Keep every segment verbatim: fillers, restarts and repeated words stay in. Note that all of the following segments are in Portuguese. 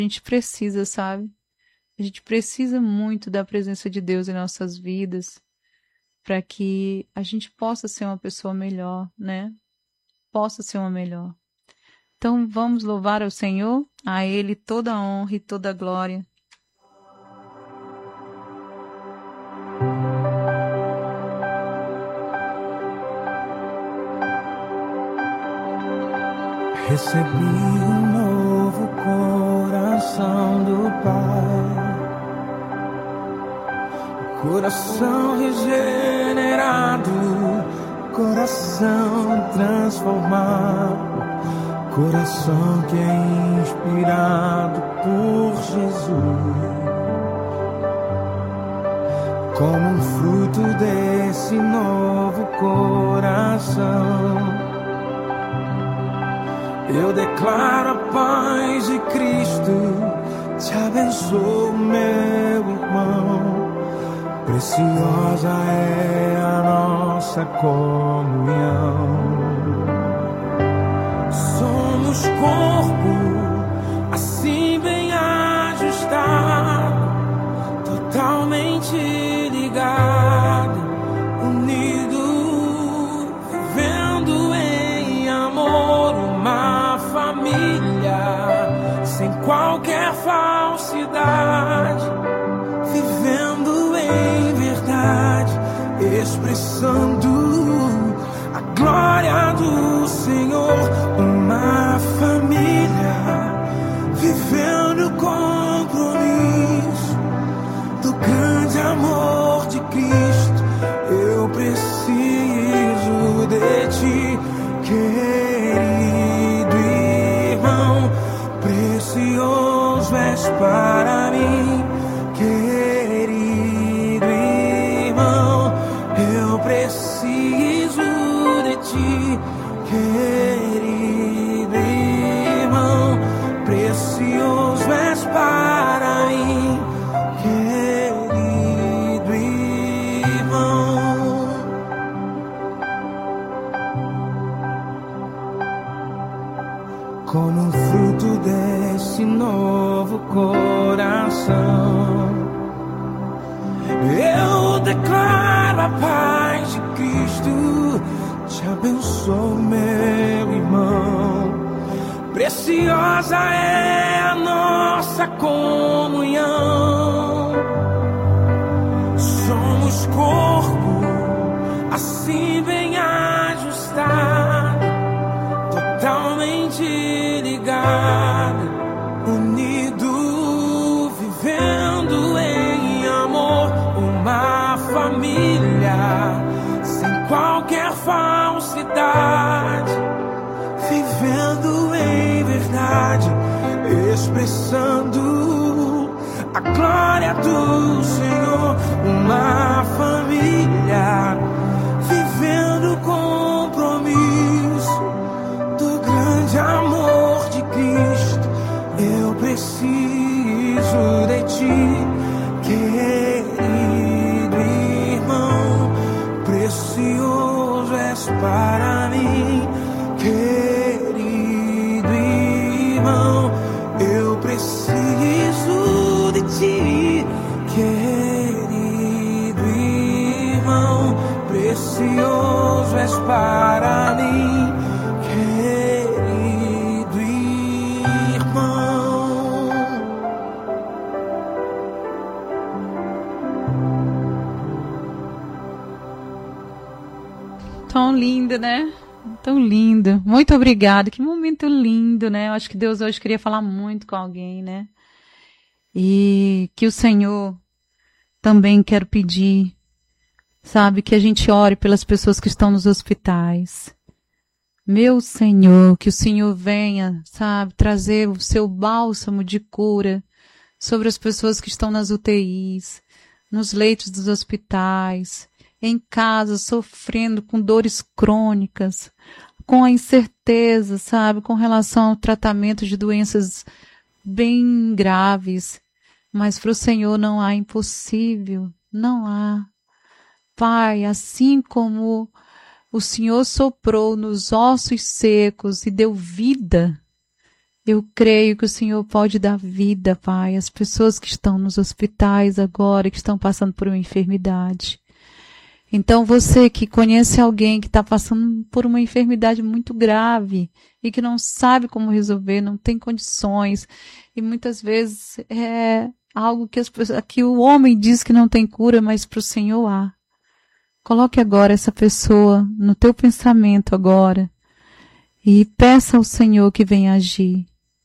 A gente precisa, sabe? A gente precisa muito da presença de Deus em nossas vidas para que a gente possa ser uma pessoa melhor, né? Possa ser uma melhor. Então vamos louvar ao Senhor, a Ele toda a honra e toda a glória. Recebi um novo coração do Pai, coração regenerado, coração transformado, coração que é inspirado por Jesus. Como um fruto desse novo coração, eu declaro a paz de Cristo, te abençoo, meu irmão. Preciosa é a nossa comunhão. Somos corpo, assim bem ajustado, totalmente ligado, unido, vivendo em amor, uma família, sem qualquer falsidade, vivendo em verdade, expressando a glória do Senhor. Uma família, vivendo compromisso do grande amor de Cristo. Eu preciso de ti, querido irmão, precioso és para mim, querido irmão, eu preciso de ti, querido irmão, precioso és para mim, querido irmão. Como um fruto desse novo coração, eu declaro a paz de Cristo, te abençoo, meu irmão. Preciosa é a nossa comunhão. Somos corpo, assim bem ajustado, totalmente ligado, unido, vivendo em amor, uma família, sem qualquer falsidade, vivendo em verdade, expressando a glória do Senhor. Uma família, vivendo compromisso do grande amor de Cristo. Eu preciso de ti, querido irmão, precioso és para mim, querido irmão, eu preciso de ti, querido irmão, precioso és para mim, querido irmão. Tão lindo, né? Tão lindo. Muito obrigada. Que momento lindo, né? Eu acho que Deus hoje queria falar muito com alguém, né? E que o Senhor também quero pedir, sabe, que a gente ore pelas pessoas que estão nos hospitais. Meu Senhor, que o Senhor venha, sabe, trazer o seu bálsamo de cura sobre as pessoas que estão nas U T Is, nos leitos dos hospitais, em casa, sofrendo com dores crônicas, com a incerteza, sabe, com relação ao tratamento de doenças bem graves. Mas para o Senhor não há impossível, não há. Pai, assim como o Senhor soprou nos ossos secos e deu vida, Eu creio que o Senhor pode dar vida, Pai, às pessoas que estão nos hospitais agora, que estão passando por uma enfermidade. Então, você que conhece alguém que está passando por uma enfermidade muito grave e que não sabe como resolver, não tem condições, e muitas vezes é algo que, as pessoas, que o homem diz que não tem cura, mas para o Senhor há. Coloque agora essa pessoa no teu pensamento agora e peça ao Senhor que venha agir.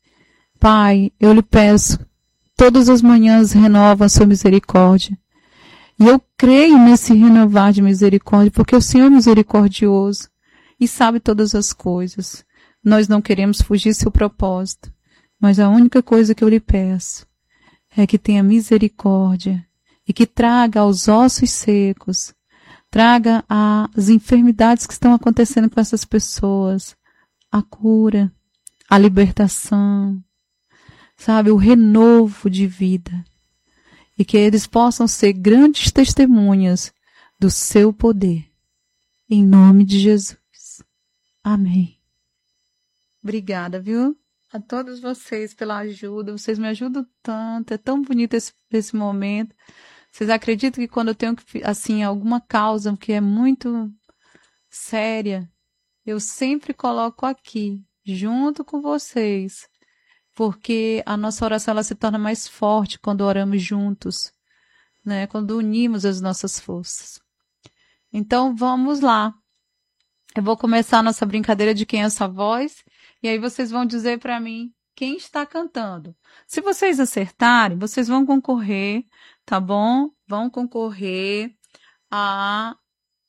Pai, eu lhe peço, todas as manhãs renova a sua misericórdia. E eu creio nesse renovar de misericórdia, porque o Senhor é misericordioso e sabe todas as coisas. Nós não queremos fugir do seu propósito, mas a única coisa que eu lhe peço é que tenha misericórdia e que traga aos ossos secos, traga as enfermidades que estão acontecendo com essas pessoas, a cura, a libertação, sabe, o renovo de vida. E que eles possam ser grandes testemunhas do seu poder. Em nome de Jesus. Amém. Obrigada, viu? A todos vocês pela ajuda. Vocês me ajudam tanto. É tão bonito esse, esse momento. Vocês acreditam que quando eu tenho, assim, alguma causa que é muito séria, eu sempre coloco aqui, junto com vocês. Porque a nossa oração ela se torna mais forte quando oramos juntos, né? Quando unimos as nossas forças. Então, vamos lá. Eu vou começar a nossa brincadeira de quem é essa voz, e aí vocês vão dizer para mim quem está cantando. Se vocês acertarem, vocês vão concorrer, tá bom? Vão concorrer a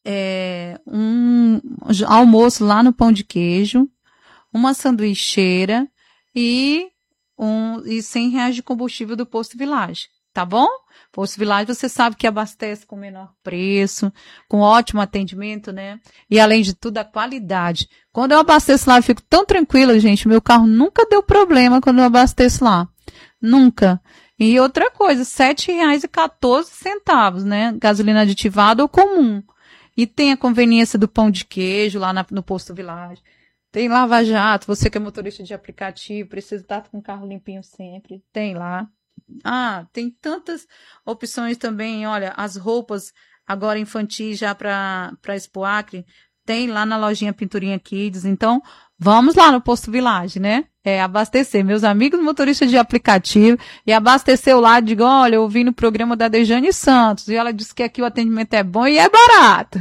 é, um almoço lá no Pão de Queijo, uma sanduicheira e Um, e cem reais de combustível do Posto Village, tá bom? Posto Village você sabe que abastece com menor preço, com ótimo atendimento, né? E além de tudo, a qualidade. Quando eu abasteço lá, eu fico tão tranquila, gente, meu carro nunca deu problema quando eu abasteço lá. Nunca. E outra coisa, sete reais e quatorze centavos, né? Gasolina aditivada ou comum. E tem a conveniência do pão de queijo lá na, no Posto Village. Tem lava-jato, você que é motorista de aplicativo, precisa estar com o carro limpinho sempre, tem lá. Ah, tem tantas opções também, olha, as roupas agora infantis já para para Expo Acre, tem lá na lojinha Pinturinha Kids, então vamos lá no Posto Village, né? É, abastecer, meus amigos motoristas de aplicativo, e abasteceu lá, digo, olha, eu vi no programa da Dejane Santos, e ela disse que aqui o atendimento é bom e é barato.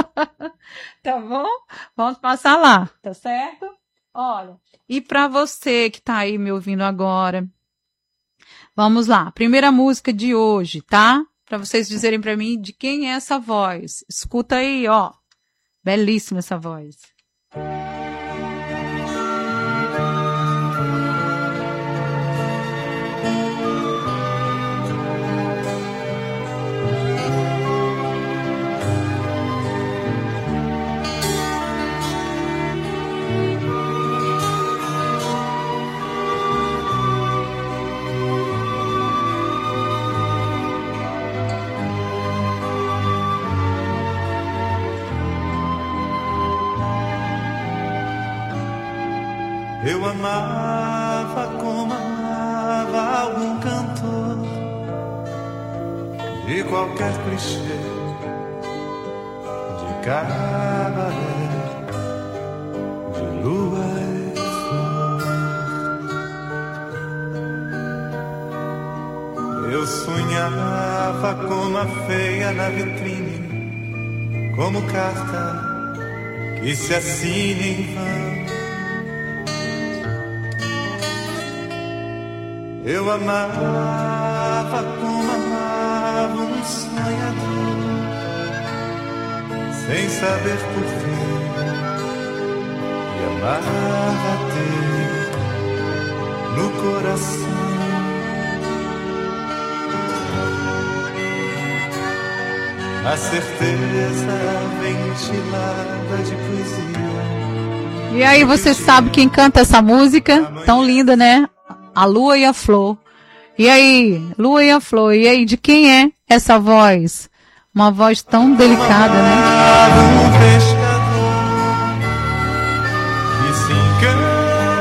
Tá bom? Vamos passar lá, tá certo? Olha, e para você que tá aí me ouvindo agora, vamos lá, primeira música de hoje, tá? Para vocês dizerem para mim de quem é essa voz. Escuta aí, ó. Belíssima essa voz. Eu amava como amava algum cantor de qualquer clichê, de cabaré, de lua e flor. Eu sonhava como a feia na vitrine, como carta que se assina em vão. Eu amava como amava um sonhador, sem saber porquê, e amava ter no coração a certeza ventilada de poesia. E aí, você sabe quem canta essa música? Tão linda, né? A Lua e a Flor. E aí, Lua e a Flor, e aí, de quem é essa voz? Uma voz tão delicada, né? Um pescador que se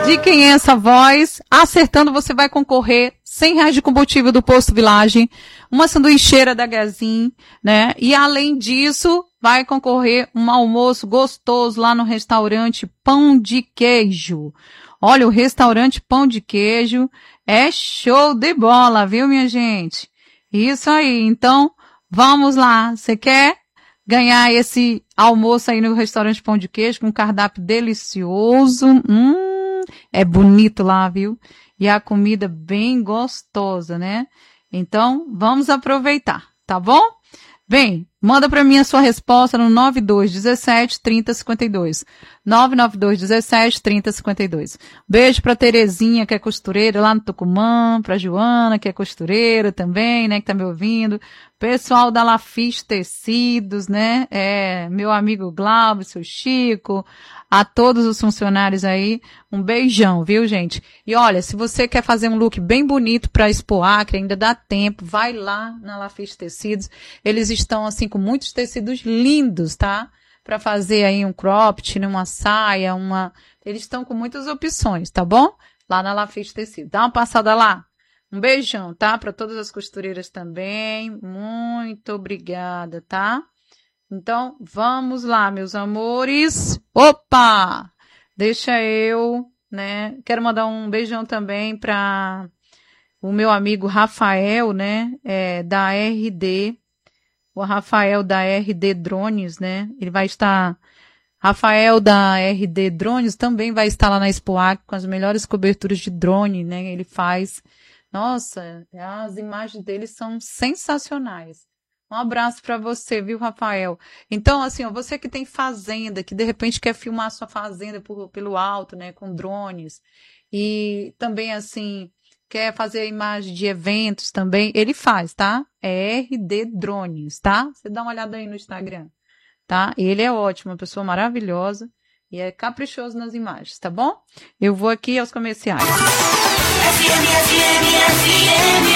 de quem é essa voz. Acertando, você vai concorrer cem reais de combustível do Posto Village, uma sanduicheira da Gazin, né? E além disso, vai concorrer um almoço gostoso lá no restaurante Pão de Queijo. Olha, o restaurante Pão de Queijo é show de bola, viu, minha gente? Isso aí. Então, vamos lá. Você quer ganhar esse almoço aí no restaurante Pão de Queijo com um cardápio delicioso? Hum, é bonito lá, viu? E a comida bem gostosa, né? Então, vamos aproveitar, tá bom? Bem, manda pra mim a sua resposta no nove dois um sete, trinta, cinquenta e dois. nove nove dois um sete, trinta, cinquenta e dois. Beijo pra Terezinha, que é costureira lá no Tucumã, pra Joana, que é costureira também, né, que tá me ouvindo. Pessoal da Lafis Tecidos, né, é, meu amigo Glauber, seu Chico, a todos os funcionários aí, um beijão, viu, gente? E olha, se você quer fazer um look bem bonito pra Expo Acre, ainda dá tempo, vai lá na Lafis Tecidos. Eles estão, assim, com muitos tecidos lindos, tá? Pra fazer aí um cropped, uma saia, uma... Eles estão com muitas opções, tá bom? Lá na Lafis Tecidos. Dá uma passada lá. Um beijão, tá? Pra todas as costureiras também. Muito obrigada, tá? Então, vamos lá, meus amores. Opa! Deixa eu, né? Quero mandar um beijão também para o meu amigo Rafael, né? É, da R D. O Rafael da R D Drones, né? Ele vai estar... Rafael da R D Drones também vai estar lá na Expo Acre com as melhores coberturas de drone, né? Ele faz... Nossa, as imagens dele são sensacionais. Um abraço para você, viu, Rafael? Então, assim, ó, você que tem fazenda, que de repente quer filmar a sua fazenda por, pelo alto, né, com drones, e também, assim, quer fazer imagem de eventos também, ele faz, tá? É R D Drones, tá? Você dá uma olhada aí no Instagram, tá? Ele é ótimo, uma pessoa maravilhosa e é caprichoso nas imagens, tá bom? Eu vou aqui aos comerciais. F M, F M, F M,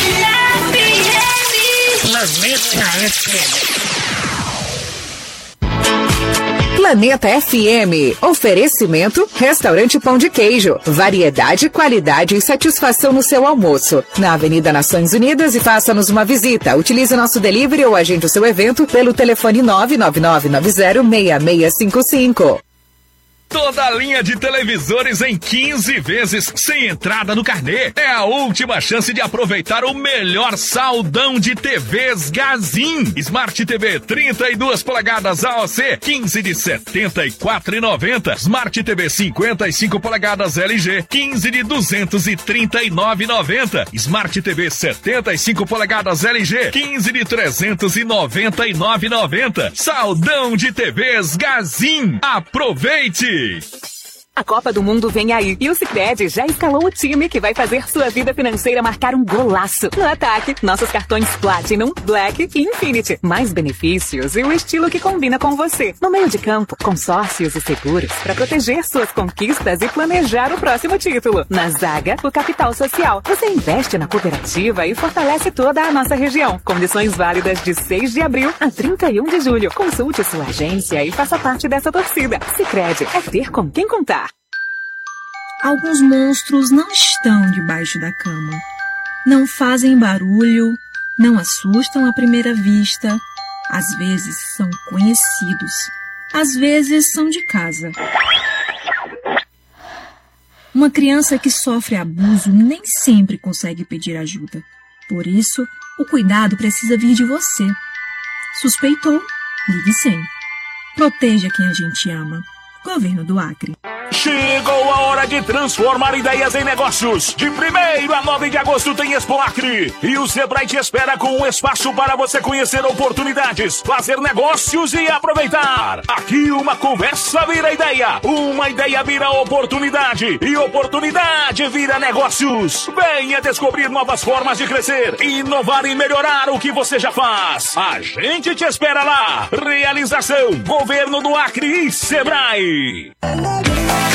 F M. Planeta F M. Planeta F M. Oferecimento Restaurante Pão de Queijo. Variedade, qualidade e satisfação no seu almoço. Na Avenida Nações Unidas e faça-nos uma visita. Utilize nosso delivery ou agende o seu evento pelo telefone nove nove nove nove zero seis seis cinco cinco. Toda a linha de televisores em quinze vezes sem entrada no carnê. É a última chance de aproveitar o melhor saldão de T Vs Gazin. Smart T V trinta e duas polegadas A O C, quinze de setenta e quatro reais e noventa centavos. Smart T V cinquenta e cinco polegadas L G, quinze de duzentos e trinta e nove reais e noventa centavos. Smart T V setenta e cinco polegadas L G, quinze de trezentos e noventa e nove reais e noventa centavos. Saldão de T Vs Gazin. Aproveite! A Copa do Mundo vem aí e o Sicredi já escalou o time que vai fazer sua vida financeira marcar um golaço. No ataque, nossos cartões Platinum, Black e Infinity. Mais benefícios e o estilo que combina com você. No meio de campo, consórcios e seguros para proteger suas conquistas e planejar o próximo título. Na zaga, o capital social. Você investe na cooperativa e fortalece toda a nossa região. Condições válidas de seis de abril a trinta e um de julho. Consulte sua agência e faça parte dessa torcida. Sicredi é ter com quem contar. Alguns monstros não estão debaixo da cama. Não fazem barulho, não assustam à primeira vista. Às vezes são conhecidos. Às vezes são de casa. Uma criança que sofre abuso nem sempre consegue pedir ajuda. Por isso, o cuidado precisa vir de você. Suspeitou? Ligue cem. Proteja quem a gente ama. Governo do Acre. Chegou a hora de transformar ideias em negócios. De primeiro a nove de agosto tem Expo Acre. E o Sebrae te espera com um espaço para você conhecer oportunidades, fazer negócios e aproveitar. Aqui uma conversa vira ideia, uma ideia vira oportunidade e oportunidade vira negócios. Venha descobrir novas formas de crescer, inovar e melhorar o que você já faz. A gente te espera lá. Realização Governo do Acre e Sebrae.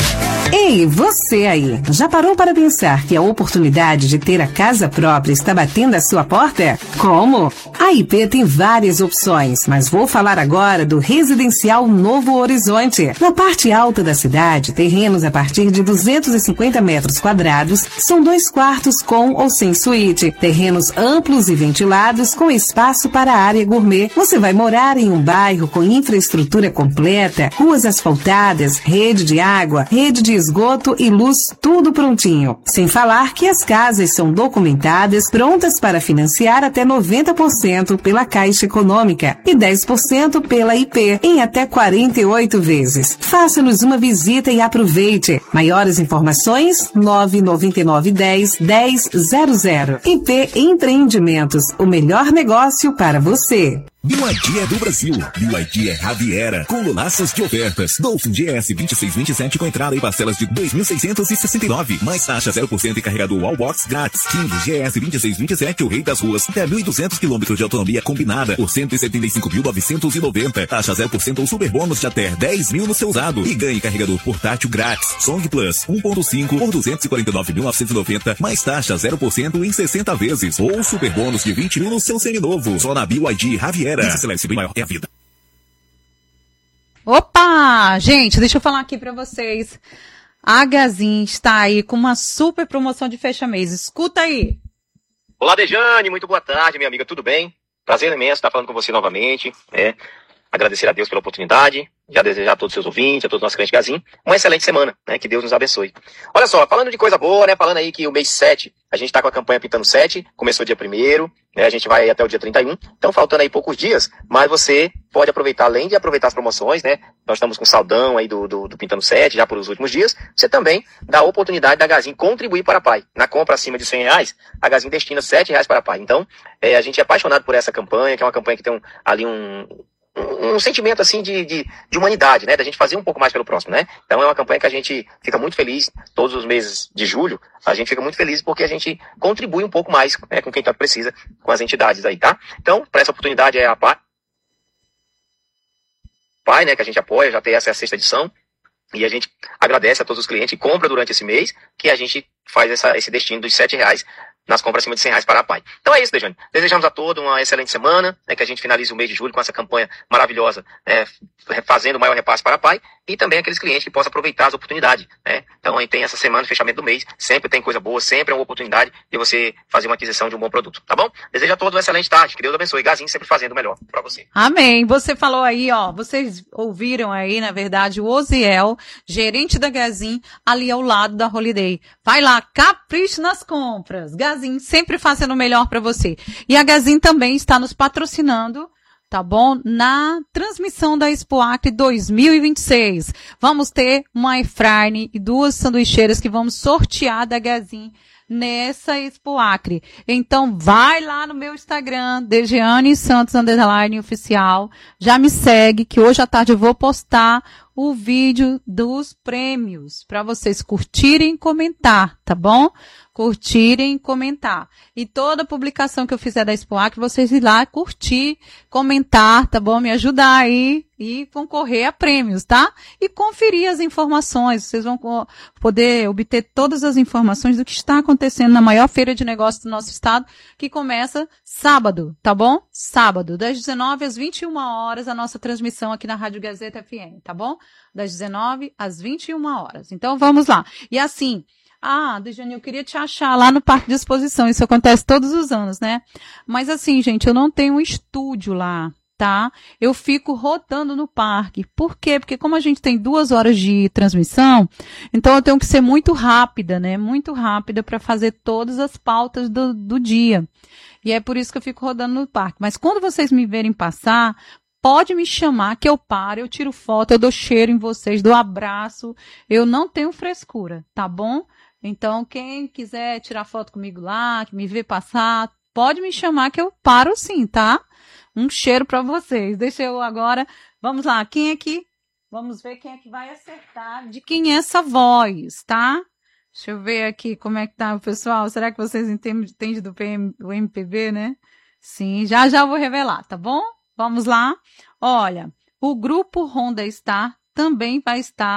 Ei, você aí, já parou para pensar que a oportunidade de ter a casa própria está batendo à sua porta? Como? A I P tem várias opções, mas vou falar agora do Residencial Novo Horizonte. Na parte alta da cidade, terrenos a partir de duzentos e cinquenta metros quadrados, são dois quartos com ou sem suíte, terrenos amplos e ventilados com espaço para a área gourmet. Você vai morar em um bairro com infraestrutura completa, ruas asfaltadas, rede de água, rede de esgoto e luz, tudo prontinho. Sem falar que as casas são documentadas, prontas para financiar até noventa por cento pela Caixa Econômica e dez por cento pela I P, em até quarenta e oito vezes. Faça-nos uma visita e aproveite. Maiores informações, nove nove nove dez dez zero zero. I P Empreendimentos, o melhor negócio para você. B Y D é do Brasil. B Y D é Raviera, com lulaços de ofertas. Dolphin G S vinte e seis vinte e sete com entrada e parcelas de dois mil seiscentos e sessenta e nove, mais taxa zero por cento e carregador Wallbox grátis. King G S vinte e seis vinte e sete, o rei das ruas, até mil e duzentos quilômetros de autonomia combinada por cento e setenta e cinco mil novecentos e noventa, taxa zero por cento ou super bônus de até dez mil no seu usado. E ganhe carregador portátil grátis. Song Plus um ponto cinco por duzentos e quarenta e nove mil novecentos e noventa, mais taxa zero por cento em sessenta vezes. Ou super bônus de vinte mil no seu seminovo. Só na B Y D Raviera. Celeste, bem maior é a vida. Opa! Gente, deixa eu falar aqui pra vocês. A Gazin está aí com uma super promoção de fecha-mês. Escuta aí. Olá, Dejane. Muito boa tarde, minha amiga. Tudo bem? Prazer imenso estar falando com você novamente. É. Agradecer a Deus pela oportunidade. Já desejar a todos os seus ouvintes, a todos os nossos clientes Gazin, uma excelente semana, né? Que Deus nos abençoe. Olha só, falando de coisa boa, né? Falando aí que o mês sete, a gente tá com a campanha Pintando sete, começou dia primeiro, né? A gente vai até o dia trinta e um, então faltando aí poucos dias, mas você pode aproveitar, além de aproveitar as promoções, né? Nós estamos com saldão aí do, do, do Pintando sete, já por os últimos dias, você também dá a oportunidade da Gazin contribuir para a Pai. Na compra acima de cem reais, a Gazin destina sete reais para a Pai. Então, é, a gente é apaixonado por essa campanha, que é uma campanha que tem um, ali um... Um, um sentimento assim de, de, de humanidade, né? Da gente fazer um pouco mais pelo próximo, né? Então é uma campanha que a gente fica muito feliz todos os meses de julho. A gente fica muito feliz porque a gente contribui um pouco mais, né, com quem tanto precisa, com as entidades aí, tá? Então, para essa oportunidade é a Pai, Pai, né? Que a gente apoia, já tem essa é a sexta edição. E a gente agradece a todos os clientes que compram durante esse mês, que a gente faz essa, esse destino dos sete reais nas compras acima de cem reais para a Pai. Então é isso, Dejane. Desejamos a todos uma excelente semana, né, que a gente finalize o mês de julho com essa campanha maravilhosa, né, fazendo o maior repasse para a Pai, e também aqueles clientes que possam aproveitar as oportunidades, né. Então aí tem essa semana, fechamento do mês, sempre tem coisa boa, sempre é uma oportunidade de você fazer uma aquisição de um bom produto, tá bom? Desejo a todos uma excelente tarde, que Deus abençoe. Gazin sempre fazendo o melhor para você. Amém. Você falou aí, ó, vocês ouviram aí, na verdade, o Oziel, gerente da Gazin, ali ao lado da Holiday. Vai lá, capricha nas compras. Gazin sempre fazendo o melhor para você. E a Gazin também está nos patrocinando, tá bom? Na transmissão da Expo Acre dois mil e vinte e seis. Vamos ter uma airfryer e duas sanduicheiras que vamos sortear da Gazin nessa Expo Acre. Então, vai lá no meu Instagram, Dejeane Santos underline oficial. Já me segue, que hoje à tarde eu vou postar o vídeo dos prêmios para vocês curtirem e comentar, tá bom? Curtirem e comentar. E toda publicação que eu fizer da Expo Acre, vocês ir lá curtir, comentar, tá bom? Me ajudar aí e concorrer a prêmios, tá? E conferir as informações. Vocês vão poder obter todas as informações do que está acontecendo na maior feira de negócios do nosso estado, que começa sábado, tá bom? Sábado, das dezenove às vinte e uma horas, a nossa transmissão aqui na Rádio Gazeta F M, tá bom? Das dezenove às vinte e uma horas. Então, vamos lá. E assim, ah, Dejane, eu queria te achar lá no Parque de Exposição. Isso acontece todos os anos, né? Mas assim, gente, eu não tenho um estúdio lá, tá? Eu fico rodando no parque. Por quê? Porque como a gente tem duas horas de transmissão, então eu tenho que ser muito rápida, né? Muito rápida para fazer todas as pautas do, do dia. E é por isso que eu fico rodando no parque. Mas quando vocês me verem passar, pode me chamar que eu paro, eu tiro foto, eu dou cheiro em vocês, dou abraço. Eu não tenho frescura, tá bom? Então, quem quiser tirar foto comigo lá, que me vê passar, pode me chamar que eu paro sim, tá? Um cheiro pra vocês. Deixa eu agora, vamos lá, quem é que, vamos ver quem é que vai acertar, de quem é essa voz, tá? Deixa eu ver aqui como é que tá o pessoal. Será que vocês entendem, entendem do P M, do M P B, né? Sim, já já vou revelar, tá bom? Vamos lá. Olha, o grupo Honda Star também vai estar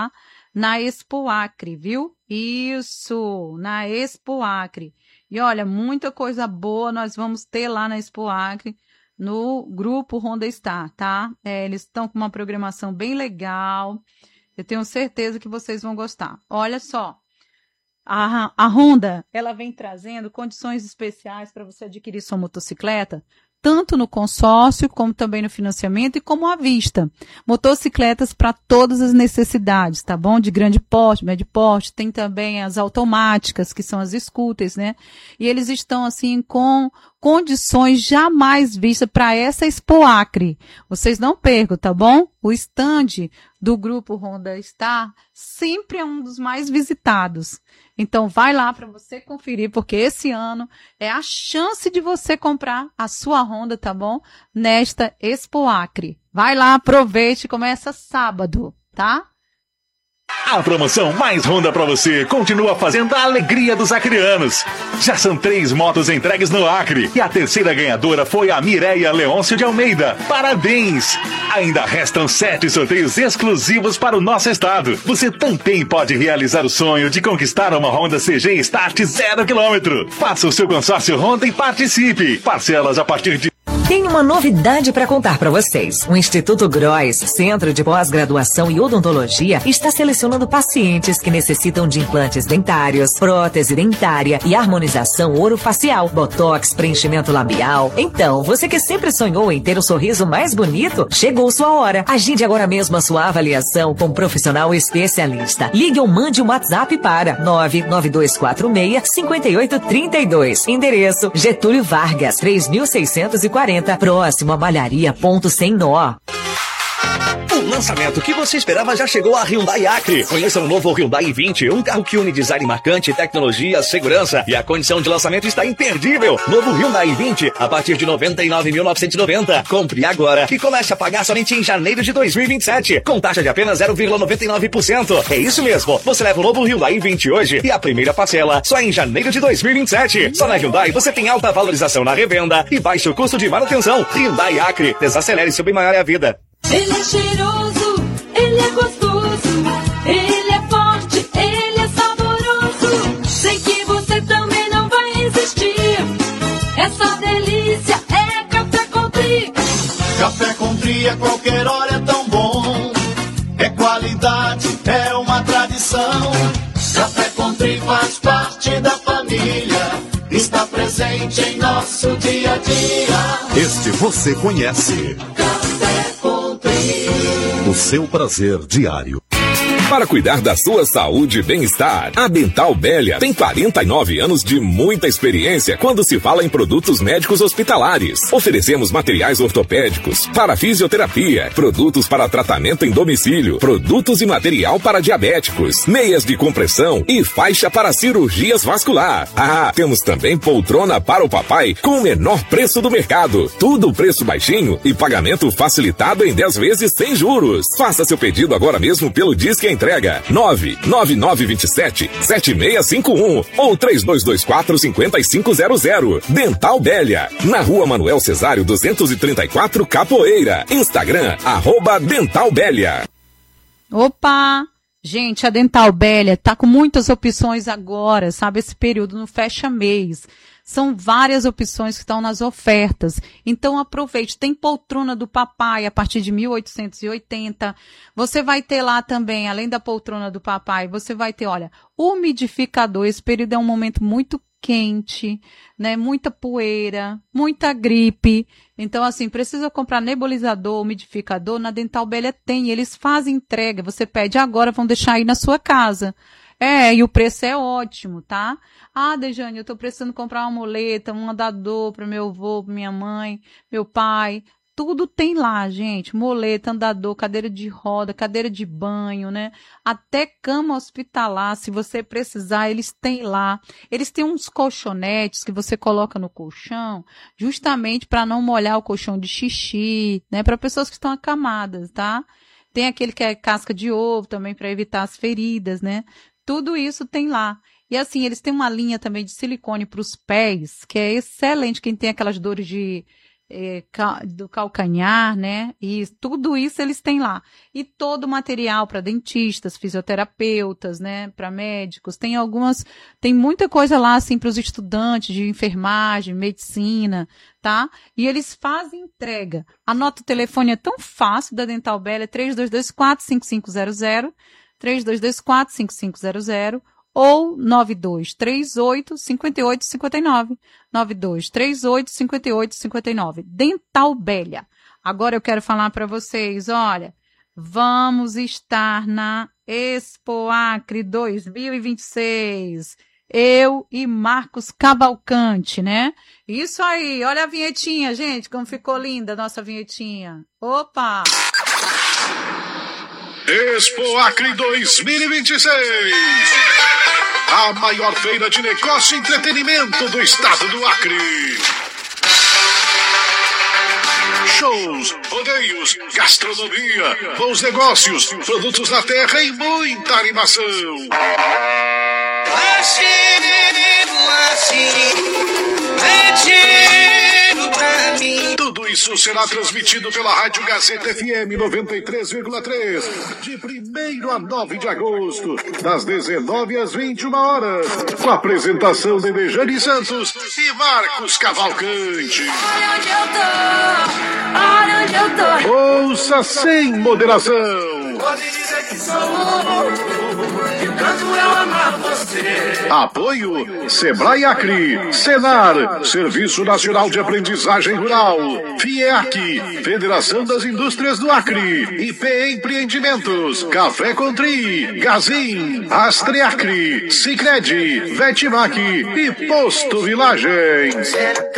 na Expo Acre, viu? Isso, na Expo Acre. E olha, muita coisa boa nós vamos ter lá na Expo Acre, no grupo Honda Star, tá? É, eles estão com uma programação bem legal. Eu tenho certeza que vocês vão gostar. Olha só, a, a Honda, ela vem trazendo condições especiais para você adquirir sua motocicleta, tanto no consórcio, como também no financiamento e como à vista. Motocicletas para todas as necessidades, tá bom? De grande porte, médio porte, tem também as automáticas, que são as scooters, né? E eles estão, assim, com condições jamais vistas para essa Expo Acre. Vocês não percam, tá bom? O stand do grupo Honda Star sempre é um dos mais visitados. Então, vai lá para você conferir, porque esse ano é a chance de você comprar a sua Honda, tá bom? Nesta Expo Acre. Vai lá, aproveite, começa sábado, tá? A promoção Mais Honda pra você continua fazendo a alegria dos acreanos. Já são três motos entregues no Acre e a terceira ganhadora foi a Mireia Leôncio de Almeida. Parabéns! Ainda restam sete sorteios exclusivos para o nosso estado. Você também pode realizar o sonho de conquistar uma Honda C G Start zero quilômetro. Faça o seu consórcio Honda e participe. Parcelas a partir de... Tem uma novidade para contar para vocês. O Instituto Gross, Centro de Pós-Graduação em Odontologia, está selecionando pacientes que necessitam de implantes dentários, prótese dentária e harmonização orofacial, botox, preenchimento labial. Então, você que sempre sonhou em ter um sorriso mais bonito, chegou sua hora. Agende agora mesmo a sua avaliação com um profissional especialista. Ligue ou mande um WhatsApp para nove nove dois quatro seis, cinco oito três dois. Endereço Getúlio Vargas, três mil seiscentos e quarenta. Próximo a Malharia Ponto Sem Nó. O lançamento que você esperava já chegou a Hyundai Acre. Conheça o novo Hyundai i vinte, um carro que une design marcante, tecnologia, segurança, e a condição de lançamento está imperdível. Novo Hyundai i vinte a partir de noventa e nove mil novecentos e noventa. Compre agora e comece a pagar somente em janeiro de dois mil e vinte e sete, com taxa de apenas zero vírgula noventa e nove por cento. É isso mesmo, você leva o novo Hyundai i vinte hoje e a primeira parcela só em janeiro de dois mil e vinte e sete. Só na Hyundai você tem alta valorização na revenda e baixo custo de manutenção. Hyundai Acre, desacelere seu bem maior é a vida. Ele é cheiroso, ele é gostoso, ele é forte, ele é saboroso. Sei que você também não vai resistir. Essa delícia é Café Country. Café Country a qualquer hora é tão bom. É qualidade, é uma tradição. Café Country faz parte da família. Está presente em nosso dia a dia. Este você conhece. Café Country. O seu prazer diário. Para cuidar da sua saúde e bem-estar, a Dental Bélia tem quarenta e nove anos de muita experiência quando se fala em produtos médicos hospitalares. Oferecemos materiais ortopédicos para fisioterapia, produtos para tratamento em domicílio, produtos e material para diabéticos, meias de compressão e faixa para cirurgias vascular. Ah, temos também poltrona para o papai com o menor preço do mercado. Tudo preço baixinho e pagamento facilitado em dez vezes sem juros. Faça seu pedido agora mesmo pelo Disque Entrega nove nove nove dois sete, sete seis cinco um ou três dois dois quatro, cinco cinco zero zero. Dental Bélia, na Rua Manuel Cesário duzentos e trinta e quatro, Capoeira. Instagram, arroba Dental Bélia. Opa! Gente, a Dental Bélia tá com muitas opções agora, sabe? Esse período no fecha mês. São várias opções que estão nas ofertas. Então aproveite. Tem poltrona do papai a partir de mil oitocentos e oitenta. Você vai ter lá também, além da poltrona do papai, você vai ter, olha, umidificador. Esse período é um momento muito quente, né? Muita poeira, muita gripe. Então, assim, precisa comprar nebulizador, umidificador. Na Dental Bélia tem. Eles fazem entrega. Você pede agora, vão deixar aí na sua casa. É, e o preço é ótimo, tá? Ah, Dejane, eu tô precisando comprar uma muleta, um andador para meu avô, pra minha mãe, meu pai. Tudo tem lá, gente. Muleta, andador, cadeira de roda, cadeira de banho, né? Até cama hospitalar, se você precisar, eles têm lá. Eles têm uns colchonetes que você coloca no colchão, justamente para não molhar o colchão de xixi, né? Para pessoas que estão acamadas, tá? Tem aquele que é casca de ovo também para evitar as feridas, né? Tudo isso tem lá. E assim, eles têm uma linha também de silicone para os pés, que é excelente. Quem tem aquelas dores de é, cal, do calcanhar, né? E tudo isso eles têm lá. E todo o material para dentistas, fisioterapeutas, né? Para médicos. Tem algumas, tem muita coisa lá, assim, para os estudantes de enfermagem, medicina, tá? E eles fazem entrega. Anota o telefone, é tão fácil da Dental Belly, é três dois dois, quatro cinco cinco zero zero, três dois dois, quatro cinco cinco zero zero, ou nove dois três oito, cinco oito cinco nove, nove dois três oito, cinco oito cinco nove. Dental Belly. Agora eu quero falar para vocês, olha, vamos estar na Expo Acre dois mil e vinte e seis. Eu e Marcos Cavalcante, né? Isso aí, olha a vinhetinha, gente, como ficou linda a nossa vinhetinha. Opa! Expo Acre dois mil e vinte e seis. A maior feira de negócio e entretenimento do estado do Acre. Shows, rodeios, gastronomia, bons negócios, produtos da terra e muita animação. Tudo isso será transmitido pela Rádio Gazeta F M noventa e três vírgula três, de primeiro a nove de agosto, das dezenove às vinte e uma horas, com a apresentação de Dejane Santos e Marcos Cavalcante. Olha onde eu tô, olha onde eu tô. Ouça sem moderação. Pode dizer que sou que tanto eu amar você. Apoio Sebrae Acre, Senar, Serviço Nacional de Aprendizagem Rural, FIEAC, Federação das Indústrias do Acre, I P Empreendimentos, Café Contri, Gazin, Astre Acre, Sicredi, Vetimac e Posto Vilagens.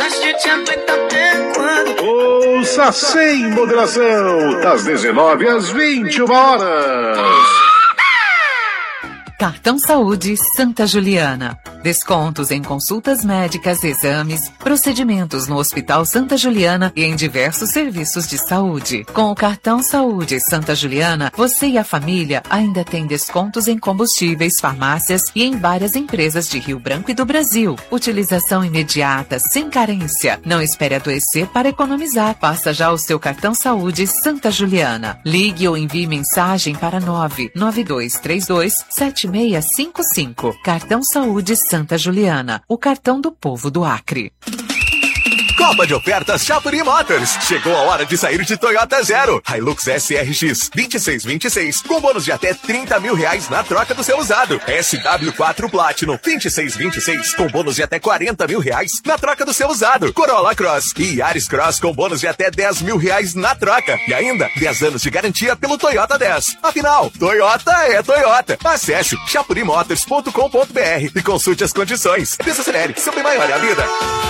Ouça sem moderação, das dezenove às vinte e uma horas. Cartão Saúde Santa Juliana. Descontos em consultas médicas, exames, procedimentos no Hospital Santa Juliana e em diversos serviços de saúde. Com o Cartão Saúde Santa Juliana, você e a família ainda tem descontos em combustíveis, farmácias e em várias empresas de Rio Branco e do Brasil. Utilização imediata, sem carência. Não espere adoecer para economizar. Faça já o seu Cartão Saúde Santa Juliana. Ligue ou envie mensagem para nove nove dois três dois sete seis cinco cinco. Cartão Saúde Santa Juliana, o cartão do povo do Acre. Copa de ofertas Chapuri Motors. Chegou a hora de sair de Toyota Zero. Hilux S R X vinte e seis vinte e seis com bônus de até trinta mil reais na troca do seu usado. S W quatro Platinum vinte e seis vinte e seis com bônus de até quarenta mil reais na troca do seu usado. Corolla Cross e Yaris Cross com bônus de até dez mil reais na troca. E ainda dez anos de garantia pelo Toyota dez. Afinal, Toyota é Toyota. Acesse chapuri motors ponto com ponto b r e consulte as condições. Desacelere, seu bem maior é a vida.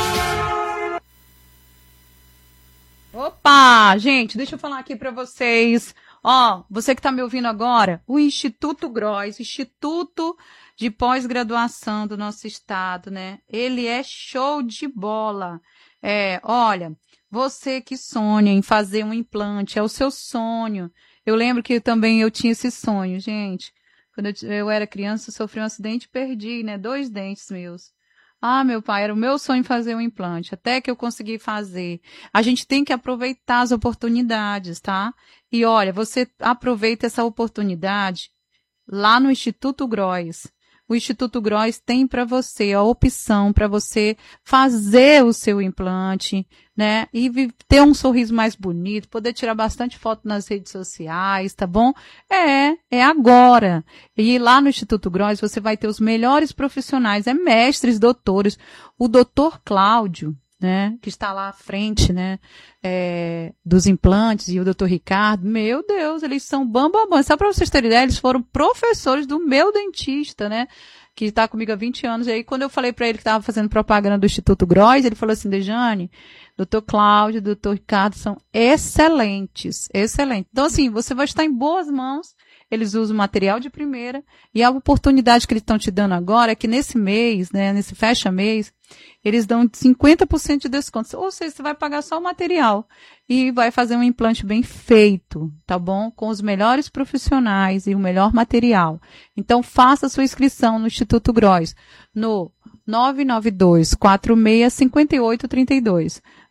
Opa, gente, deixa eu falar aqui para vocês. Ó, você que está me ouvindo agora, o Instituto Gross, Instituto de Pós-Graduação do nosso estado, né? Ele é show de bola. É, olha, você que sonha em fazer um implante, é o seu sonho. Eu lembro que também eu tinha esse sonho, gente. Quando eu, eu era criança, eu sofri um acidente e perdi, né? Dois dentes meus. Ah, meu pai, era o meu sonho fazer um implante, até que eu consegui fazer. A gente tem que aproveitar as oportunidades, tá? E olha, você aproveita essa oportunidade lá no Instituto Gross. O Instituto Gross tem para você a opção para você fazer o seu implante, né? E ter um sorriso mais bonito, poder tirar bastante foto nas redes sociais, tá bom? É, é agora. E lá no Instituto Gross você vai ter os melhores profissionais, é mestres, doutores. O doutor Cláudio, né, que está lá à frente, né, é, dos implantes, e o doutor Ricardo, meu Deus, eles são bambambam. Bam, bam. Só para vocês terem ideia, eles foram professores do meu dentista, né, que está comigo há vinte anos. E aí, quando eu falei para ele que estava fazendo propaganda do Instituto Gross, ele falou assim, Dejane, doutor Cláudio, doutor Ricardo são excelentes, excelentes. Então, assim, você vai estar em boas mãos. Eles usam material de primeira, e a oportunidade que eles estão te dando agora é que nesse mês, né, nesse fecha mês, eles dão cinquenta por cento de desconto. Ou seja, você vai pagar só o material e vai fazer um implante bem feito, tá bom? Com os melhores profissionais e o melhor material. Então, faça a sua inscrição no Instituto Gross no nove nove dois, quatro seis, cinco oito três dois.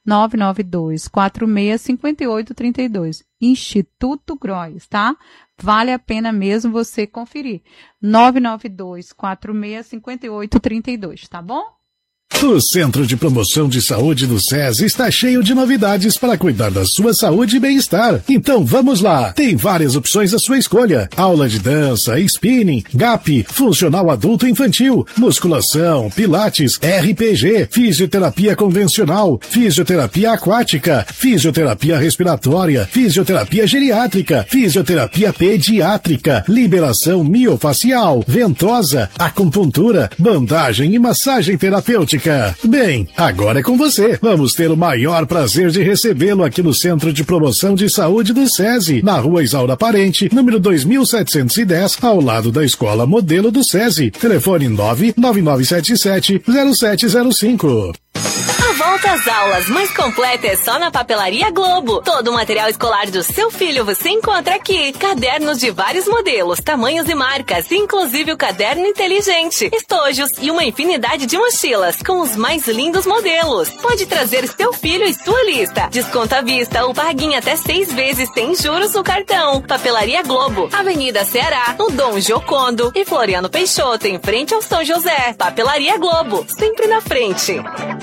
nove nove dois, quatro seis cinco oito três dois. Instituto Grois, tá? Vale a pena mesmo você conferir. nove nove dois, quatro seis cinco oito três dois, tá bom? O Centro de Promoção de Saúde do SESI está cheio de novidades para cuidar da sua saúde e bem-estar. Então vamos lá! Tem várias opções à sua escolha. Aula de dança, spinning, G A P, funcional adulto e infantil, musculação, pilates, R P G, fisioterapia convencional, fisioterapia aquática, fisioterapia respiratória, fisioterapia geriátrica, fisioterapia pediátrica, liberação miofacial, ventosa, acupuntura, bandagem e massagem terapêutica. Bem, agora é com você. Vamos ter o maior prazer de recebê-lo aqui no Centro de Promoção de Saúde do SESI, na Rua Isaura Parente, número dois mil setecentos e dez, ao lado da Escola Modelo do SESI. Telefone nove nove nove sete sete zero sete zero cinco. A volta às aulas mais completa é só na Papelaria Globo. Todo o material escolar do seu filho você encontra aqui. Cadernos de vários modelos, tamanhos e marcas, inclusive o caderno inteligente, estojos e uma infinidade de mochilas com os mais lindos modelos. Pode trazer seu filho e sua lista. Desconto à vista ou paguinha até seis vezes sem juros no cartão. Papelaria Globo, Avenida Ceará, no Dom Giocondo e Floriano Peixoto, em frente ao São José. Papelaria Globo, sempre na frente.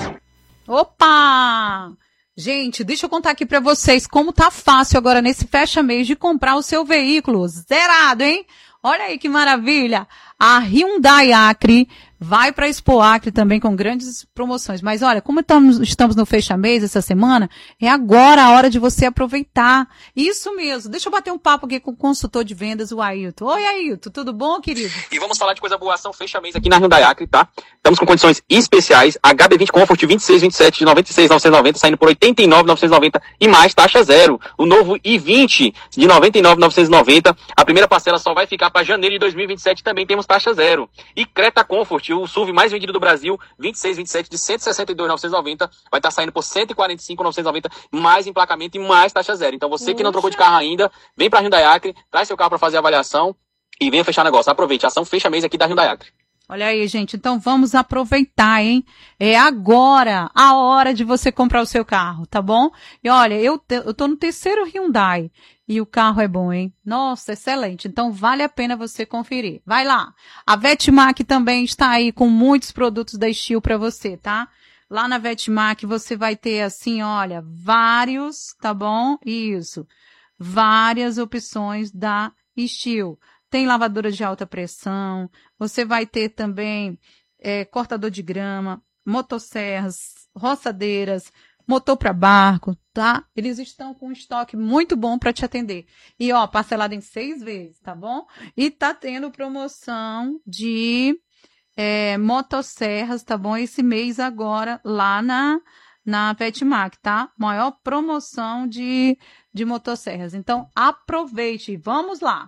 Opa! Gente, deixa eu contar aqui pra vocês como tá fácil agora nesse fecha-mês de comprar o seu veículo zerado, hein? Olha aí que maravilha! A Hyundai Acre vai para a Expo Acre também com grandes promoções. Mas olha, como estamos, estamos no fecha-mês essa semana, é agora a hora de você aproveitar. Isso mesmo. Deixa eu bater um papo aqui com o consultor de vendas, o Ailton. Oi, Ailton, tudo bom, querido? E vamos falar de coisa boa, ação fecha-mês aqui na Hyundai Acre, tá? Estamos com condições especiais. H B vinte Comfort vinte e seis, vinte e sete de noventa e seis mil novecentos e noventa, saindo por oitenta e nove mil novecentos e noventa e mais taxa zero. O novo i vinte de noventa e nove mil novecentos e noventa. A primeira parcela só vai ficar para janeiro de dois mil e vinte e sete, também temos taxa zero. E Creta Comfort, o S U V mais vendido do Brasil, vinte e seis, vinte e sete de cento e sessenta e dois mil novecentos e noventa, vai estar saindo por cento e quarenta e cinco mil novecentos e noventa, mais emplacamento e mais taxa zero. Então você que não trocou de carro ainda, vem para a Hyundai Acre, traz seu carro para fazer a avaliação e venha fechar negócio. Aproveite, a ação fecha mês aqui da Hyundai Acre. Olha aí, gente, então vamos aproveitar, hein? É agora a hora de você comprar o seu carro, tá bom? E olha, eu, te, eu tô no terceiro Hyundai e o carro é bom, hein? Nossa, excelente. Então vale a pena você conferir. Vai lá. A Vetmac também está aí com muitos produtos da Steel para você, tá? Lá na Vetmac você vai ter assim, olha, vários, tá bom? Isso. Várias opções da Steel. Tem lavadora de alta pressão, você vai ter também é, cortador de grama, motosserras, roçadeiras, motor para barco, tá? Eles estão com um estoque muito bom para te atender. E, ó, parcelado em seis vezes, tá bom? E tá tendo promoção de é, motosserras, tá bom? Esse mês agora, lá na, na Vetmac, tá? Maior promoção de, de motosserras. Então, aproveite. Vamos lá.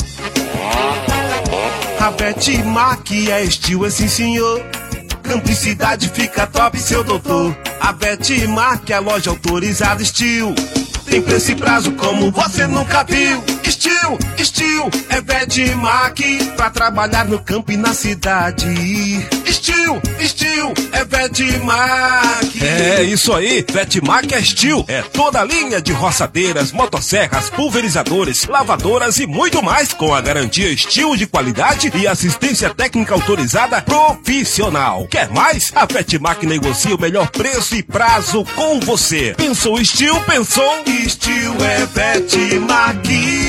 A Vetmac é estilo, é sim senhor. Camplicidade fica top, seu doutor. A Vetmac é a loja autorizada Steel. Tem preço e prazo como você nunca viu. Steel, Steel, é Vetmac pra trabalhar no campo e na cidade. Steel, Steel, é Vetmac. É isso aí, Vetmac é Steel. É toda a linha de roçadeiras, motosserras, pulverizadores, lavadoras e muito mais, com a garantia Steel de qualidade e assistência técnica autorizada profissional. Quer mais? A Vetmac negocia o melhor preço e prazo com você. Pensou Steel, pensou Steel é Vetmac.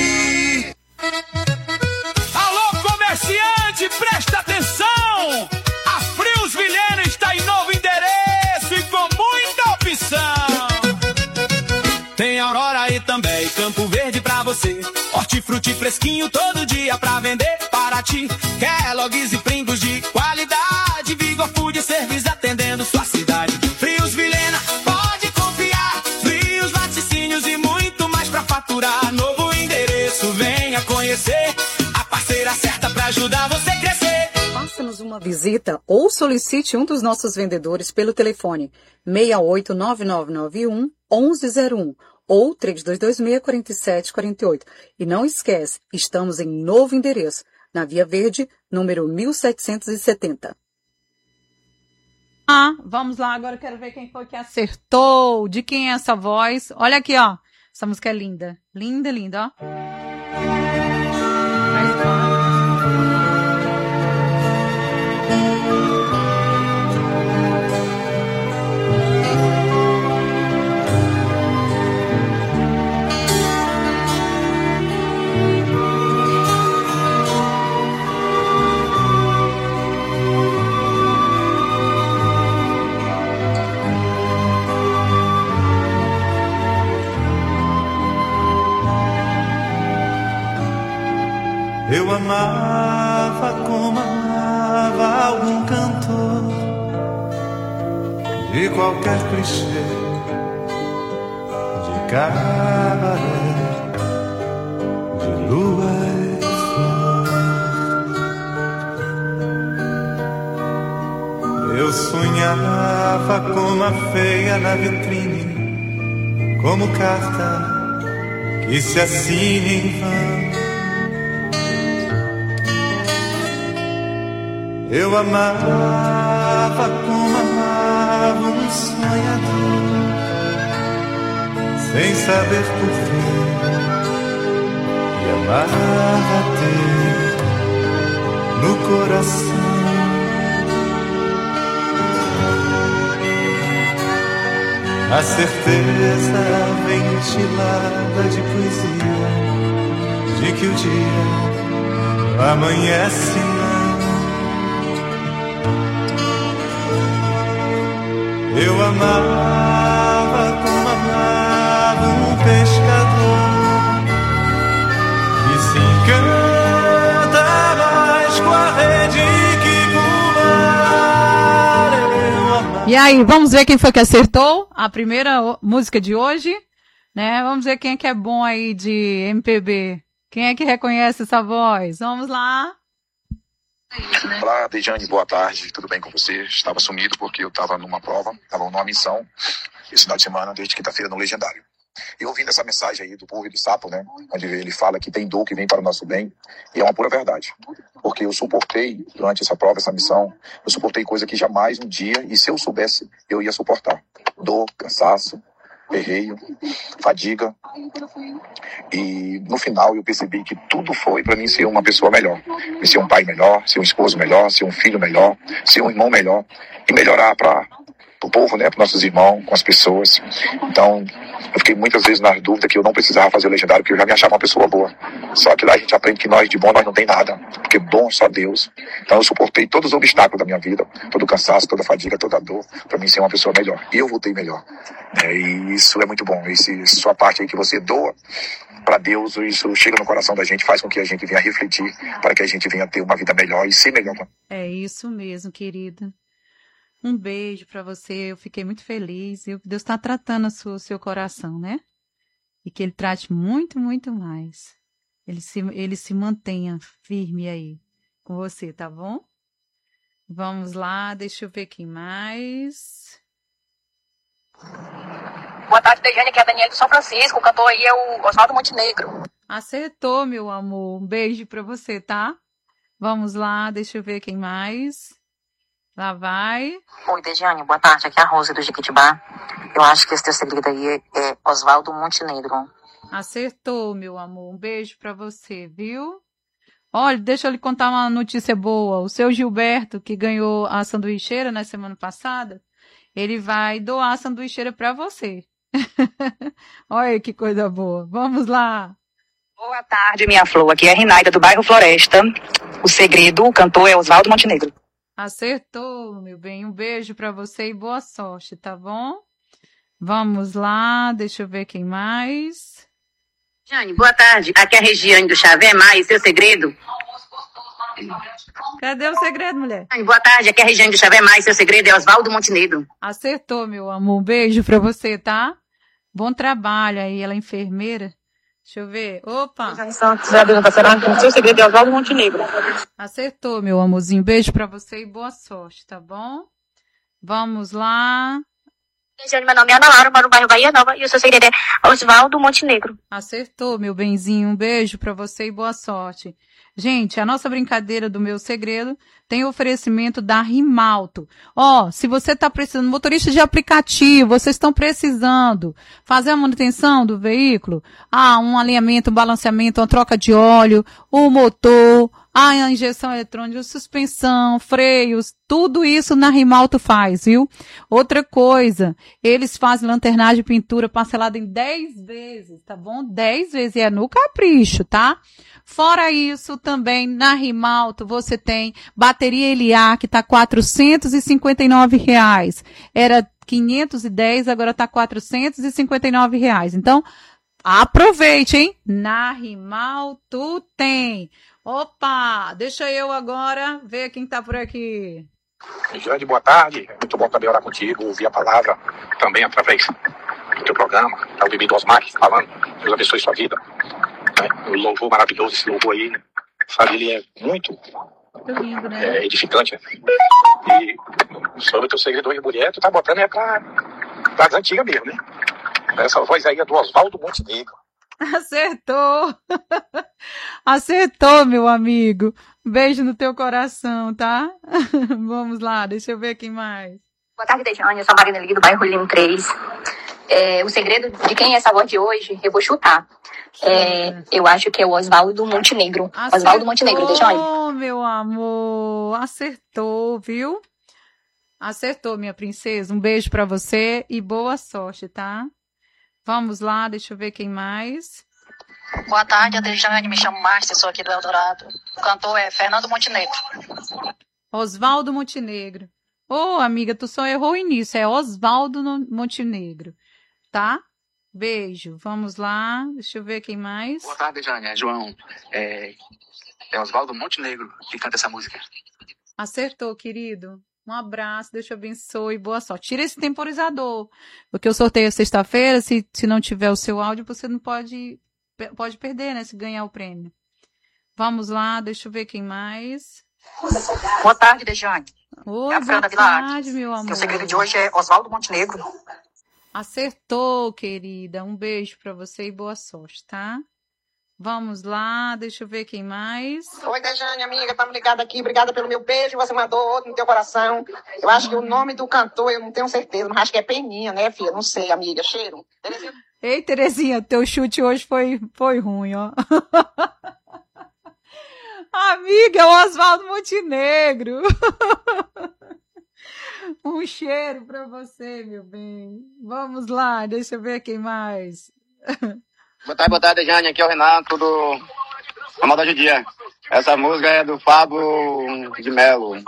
Alô, comerciante, presta atenção! A Frios Vilhena está em novo endereço e com muita opção. Tem Aurora e também Campo Verde pra você. Hortifruti fresquinho todo dia pra vender para ti. Kellogg's e Pringles de qualidade. Vigor Food Service atendendo sua cidade. Frios Vilhena, pode confiar. Frios, laticínios e muito mais pra faturar. Novo endereço, venha conhecer. A parceira certa pra ajudar você a crescer. Faça-nos uma visita ou solicite um dos nossos vendedores pelo telefone seis oito nove nove nove um um um zero um ou três dois dois seis, quatro sete quatro oito. E não esquece, estamos em novo endereço, na Via Verde, número mil setecentos e setenta. Ah, vamos lá, agora eu quero ver quem foi que acertou. De quem é essa voz? Olha aqui, ó. Essa música é linda. Linda, linda, ó. Mais uma. Eu amava como amava algum cantor de qualquer clichê de cabaré, de lua e flor. Eu sonhava como a feia na vitrine, como carta que se assina em vão. Eu amava como amava um sonhador, sem saber porquê, e amava ter no coração a certeza ventilada de poesia de que o dia amanhece não. Eu amava como amava um pescador que se encanta mais com a rede que pular. Eu amava. E aí, vamos ver quem foi que acertou a primeira música de hoje, né? Vamos ver quem é que é bom aí de M P B. Quem é que reconhece essa voz? Vamos lá. Olá, Dejane, boa tarde, tudo bem com você? Estava sumido porque eu estava numa prova, estava numa missão esse final de semana, desde quinta-feira no Legendário. E ouvindo essa mensagem aí do povo e do sapo, né, onde ele fala que tem dor que vem para o nosso bem, e é uma pura verdade, porque eu suportei durante essa prova, essa missão, eu suportei coisa que jamais um dia, e se eu soubesse, eu ia suportar. Dor, cansaço, perreio, fadiga, e no final eu percebi que tudo foi para mim ser uma pessoa melhor, ser um pai melhor, ser um esposo melhor, ser um filho melhor, ser um irmão melhor e melhorar para o povo, né, para nossos irmãos, com as pessoas. Então eu fiquei muitas vezes na dúvida que eu não precisava fazer o Legendário, porque eu já me achava uma pessoa boa. Só que lá a gente aprende que nós de bom nós não tem nada, porque bom só Deus. Então eu suportei todos os obstáculos da minha vida, todo o cansaço, toda a fadiga, toda a dor, para mim ser uma pessoa melhor. E eu voltei melhor. É, e isso é muito bom. Esse, sua parte aí que você doa para Deus, isso chega no coração da gente, faz com que a gente venha refletir, para que a gente venha ter uma vida melhor e ser melhor. É isso mesmo, querida. Um beijo para você, eu fiquei muito feliz. E Deus está tratando o seu, seu coração, né? E que Ele trate muito, muito mais. Ele se, ele se mantenha firme aí com você, tá bom? Vamos lá, deixa eu ver quem mais. Boa tarde, Dejane, que é a Daniela do São Francisco. O cantor aí é o Oswaldo Montenegro. Acertou, meu amor. Um beijo pra você, tá? Vamos lá, deixa eu ver quem mais. Lá vai. Oi, Dejane, boa tarde. Aqui é a Rose do Jequitibá. Eu acho que esse teu segredo aí é Oswaldo Montenegro. Acertou, meu amor. Um beijo pra você, viu? Olha, deixa eu lhe contar uma notícia boa. O seu Gilberto, que ganhou a sanduicheira na semana passada, ele vai doar a sanduicheira pra você. Olha que coisa boa. Vamos lá. Boa tarde, minha flor. Aqui é a Rinaida do bairro Floresta. O segredo, o cantor é Oswaldo Montenegro. Acertou, meu bem. Um beijo pra você e boa sorte, tá bom? Vamos lá, deixa eu ver quem mais. Jane, boa tarde. Aqui é a Regiane do Xavier Maia, seu segredo. Cadê o segredo, mulher? Jane, boa tarde. Aqui é a Regiane do Xavier Maia, seu segredo é Oswaldo Montenegro. Acertou, meu amor. Um beijo pra você, tá? Bom trabalho aí, ela é enfermeira. Deixa eu ver. Opa! Seu segredo é Oswaldo Montenegro. Acertou, meu amorzinho. Beijo pra você e boa sorte, tá bom? Vamos lá. Meu nome é Ana Laura, moro no bairro Bahia Nova e o seu segredo é Osvaldo Montenegro. Acertou, meu benzinho. Um beijo pra você e boa sorte. Gente, a nossa brincadeira do Meu Segredo tem oferecimento da Rimalto. Ó, oh, se você tá precisando, motorista de aplicativo, vocês estão precisando fazer a manutenção do veículo, ah, um alinhamento, um balanceamento, uma troca de óleo, o motor, a injeção eletrônica, suspensão, freios, tudo isso na Rimalto faz, viu? Outra coisa, eles fazem lanternagem e pintura parcelada em dez vezes, tá bom? dez vezes, e é no capricho, tá? Fora isso, também na Rimalto você tem bateria Eliar, que tá quatrocentos e cinquenta e nove reais. Era quinhentos e dez, agora tá quatrocentos e cinquenta e nove reais. Então, aproveite, hein? Na Rimalto tem. Opa, deixa eu agora ver quem tá por aqui. Grande boa tarde, é muito bom também orar contigo, ouvir a palavra também através do teu programa. Tá o bebê do Osmar falando, Deus abençoe sua vida. É, um louvor maravilhoso, esse louvor aí, né? Sabe, ele é muito lindo, né? É, edificante, né? E sobre o teu segredo de mulher, tu tá botando é pra, pra as antigas mesmo, né? Essa voz aí é do Osvaldo Montenegro. Acertou! Acertou, meu amigo. Beijo no teu coração, tá? Vamos lá, deixa eu ver quem mais. Boa tarde, Dejane. Eu sou a Marina Lee, do bairro Limo três. É, o segredo de quem é essa voz de hoje, eu vou chutar. É, eu acho que é o Osvaldo Montenegro. Acertou, Osvaldo Montenegro, Dejane. meu amor. Acertou, viu? Acertou, minha princesa. Um beijo pra você e boa sorte, tá? Vamos lá, deixa eu ver quem mais. Boa tarde, Adejane. Me chamo Márcia, sou aqui do Eldorado. O cantor é Fernando Montenegro. Osvaldo Montenegro. Ô, oh, amiga, tu só errou o início. É Osvaldo Montenegro. Tá? Beijo. Vamos lá. Deixa eu ver quem mais. Boa tarde, Jane. É João. É, é Osvaldo Montenegro que canta essa música. Acertou, querido. Um abraço, Deus te abençoe e boa sorte. Tira esse temporizador, porque eu sorteio sexta-feira, se, se não tiver o seu áudio, você não pode, pode perder, né, se ganhar o prêmio. Vamos lá, deixa eu ver quem mais. Boa tarde, Dejane. Oi, é a boa tarde, meu amor. O segredo de hoje é Osvaldo Montenegro. Acertou, querida. Um beijo pra você e boa sorte, tá? Vamos lá, deixa eu ver quem mais. Oi, Dejane, amiga, estamos ligados aqui. Obrigada pelo meu beijo, você mandou outro no teu coração. Eu acho que o nome do cantor, eu não tenho certeza, mas acho que é Peninha, né, filha? Não sei, amiga. Cheiro. Terezinha. Ei, Terezinha, teu chute hoje foi, foi ruim, ó. Amiga, é o Osvaldo Montenegro. Um cheiro pra você, meu bem. Vamos lá, deixa eu ver quem mais. Boa tarde, boa tarde, Jane. Aqui é o Renato do Ramal da Judia. Essa música é do Fábio de Melo. Deixa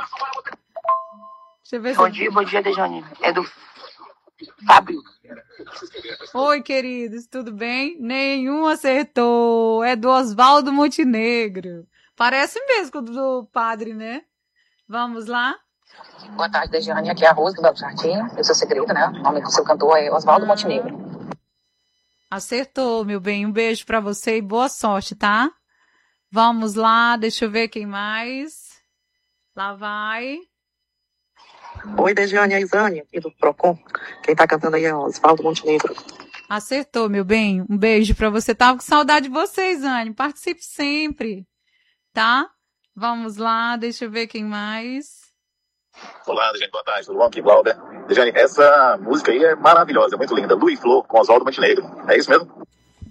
eu ver se... Bom dia, bom dia, Dejane. É do Fábio. Oi, queridos, tudo bem? Nenhum acertou. É do Osvaldo Montenegro. Parece mesmo com o do padre, né? Vamos lá. Boa tarde, Dejane. Aqui é a Rosa do Belo Jardim. Eu sou segredo, né? O nome do seu cantor é Osvaldo ah. Montenegro. Acertou, meu bem. Um beijo pra você e boa sorte, tá? Vamos lá, deixa eu ver quem mais. Lá vai. Oi, Dejane, é a Isane, aqui do Procon. Quem tá cantando aí é o Osvaldo Montenegro. Acertou, meu bem. Um beijo pra você. Tava com saudade de você, Isane. Participe sempre, tá? Vamos lá, deixa eu ver quem mais. Olá, Dejane, boa tarde. Tudo bom? Aqui, Glauber. Dejane, essa música aí é maravilhosa, é muito linda. Lu e Flor, com Osvaldo Montenegro. É isso mesmo?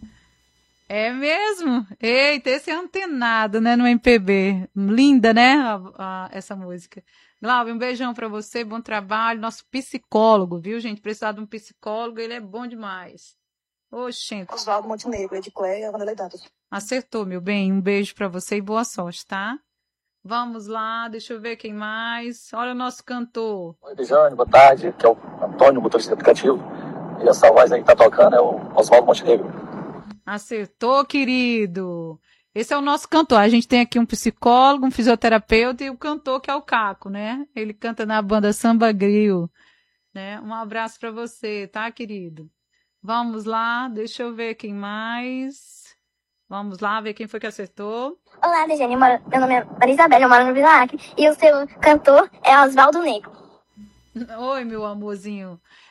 É mesmo? Eita, esse é antenado, né, no M P B. Linda, né, a, a, essa música. Glauber, um beijão pra você, bom trabalho. Nosso psicólogo, viu, gente? Precisar de um psicólogo, ele é bom demais. Oxente. Osvaldo Montenegro, Edicleia, Vanderlei Dantas. Acertou, meu bem. Um beijo pra você e boa sorte, tá? Vamos lá, deixa eu ver quem mais. Olha o nosso cantor. Oi, Dejane, boa tarde. Aqui é o Antônio, motorista aplicativo. E essa voz aí que tá tocando é o Osvaldo Montenegro. Acertou, querido. Esse é o nosso cantor. A gente tem aqui um psicólogo, um fisioterapeuta e o cantor que é o Caco, né? Ele canta na banda Samba Grill, né? Um abraço pra você, tá, querido? Vamos lá, deixa eu ver quem mais. Vamos lá, ver quem foi que acertou. Olá, Dejane. Meu nome é Maria Isabel, eu moro no Vila Acre. E o seu cantor é Osvaldo Negro. Oi, meu amorzinho.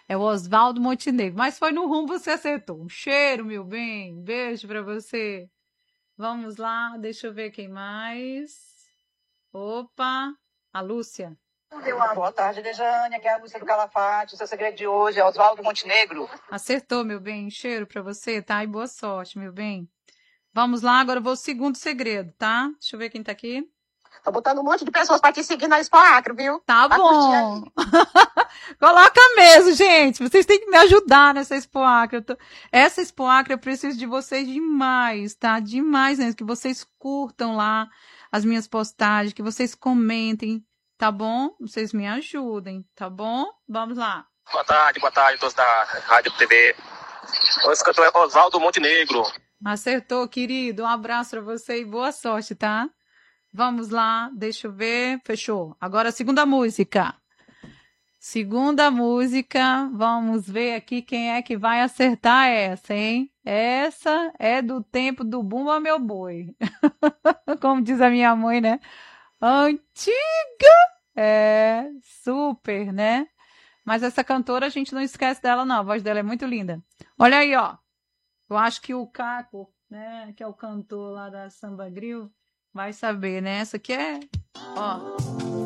É o Oswaldo Montenegro. Mas foi no rumo, você acertou. Um cheiro, meu bem. Beijo pra você. Vamos lá, deixa eu ver quem mais. Opa, a Lúcia. Boa tarde, Dejane. Aqui é a Lúcia do Calafate. O seu segredo de hoje é Oswaldo Montenegro. Acertou, meu bem. Um cheiro pra você, tá? E boa sorte, meu bem. Vamos lá, agora eu vou ao segundo segredo, tá? Deixa eu ver quem tá aqui. Tô botando um monte de pessoas pra te seguir na Expo Acre, viu? Tá Pra bom. Coloca mesmo, gente. Vocês têm que me ajudar nessa Expo Acre. Eu tô... Essa Expo Acre eu preciso de vocês demais, tá? Demais mesmo. Que vocês curtam lá as minhas postagens, que vocês comentem, tá bom? Vocês me ajudem, tá bom? Vamos lá. Boa tarde, boa tarde, todos da Rádio T V. Esse cantor é Oswaldo Montenegro. Acertou, querido. Um abraço pra você e boa sorte, tá? Vamos lá, deixa eu ver. Fechou. Agora a segunda música. Segunda música. Vamos ver aqui quem é que vai acertar essa, hein? Essa é do tempo do Bumba Meu Boi. Como diz a minha mãe, né? Antiga. É, super, né? Mas essa cantora a gente não esquece dela, não. A voz dela é muito linda. Olha aí, ó. Eu acho que o Caco, né, que é o cantor lá da Samba Grill, vai saber, né? Essa aqui é, ó.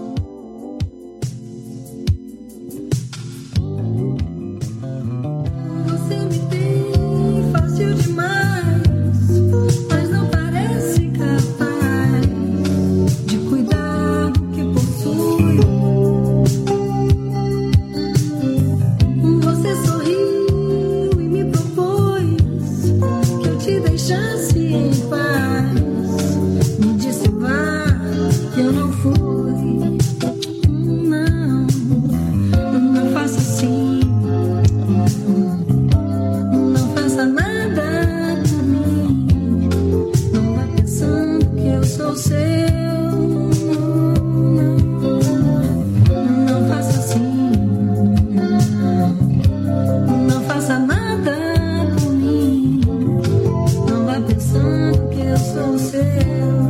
Você me tem fácil demais, mas não parece capaz de cuidar do que possui. Você sorriu e me propôs que eu te deixasse em paz. Me disse vá, que eu não fui. Não, não faça assim. Não faça nada por mim. Não vá pensando que eu sou seu. Não faça assim. Não faça nada por mim. Não vá pensando que eu sou seu.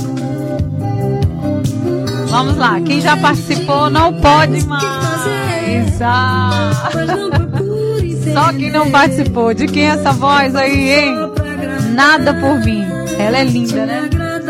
Vamos lá, quem já participou não pode mais. Ah. Só quem não participou. De quem é essa voz aí, hein? Nada por mim. Ela é linda, né?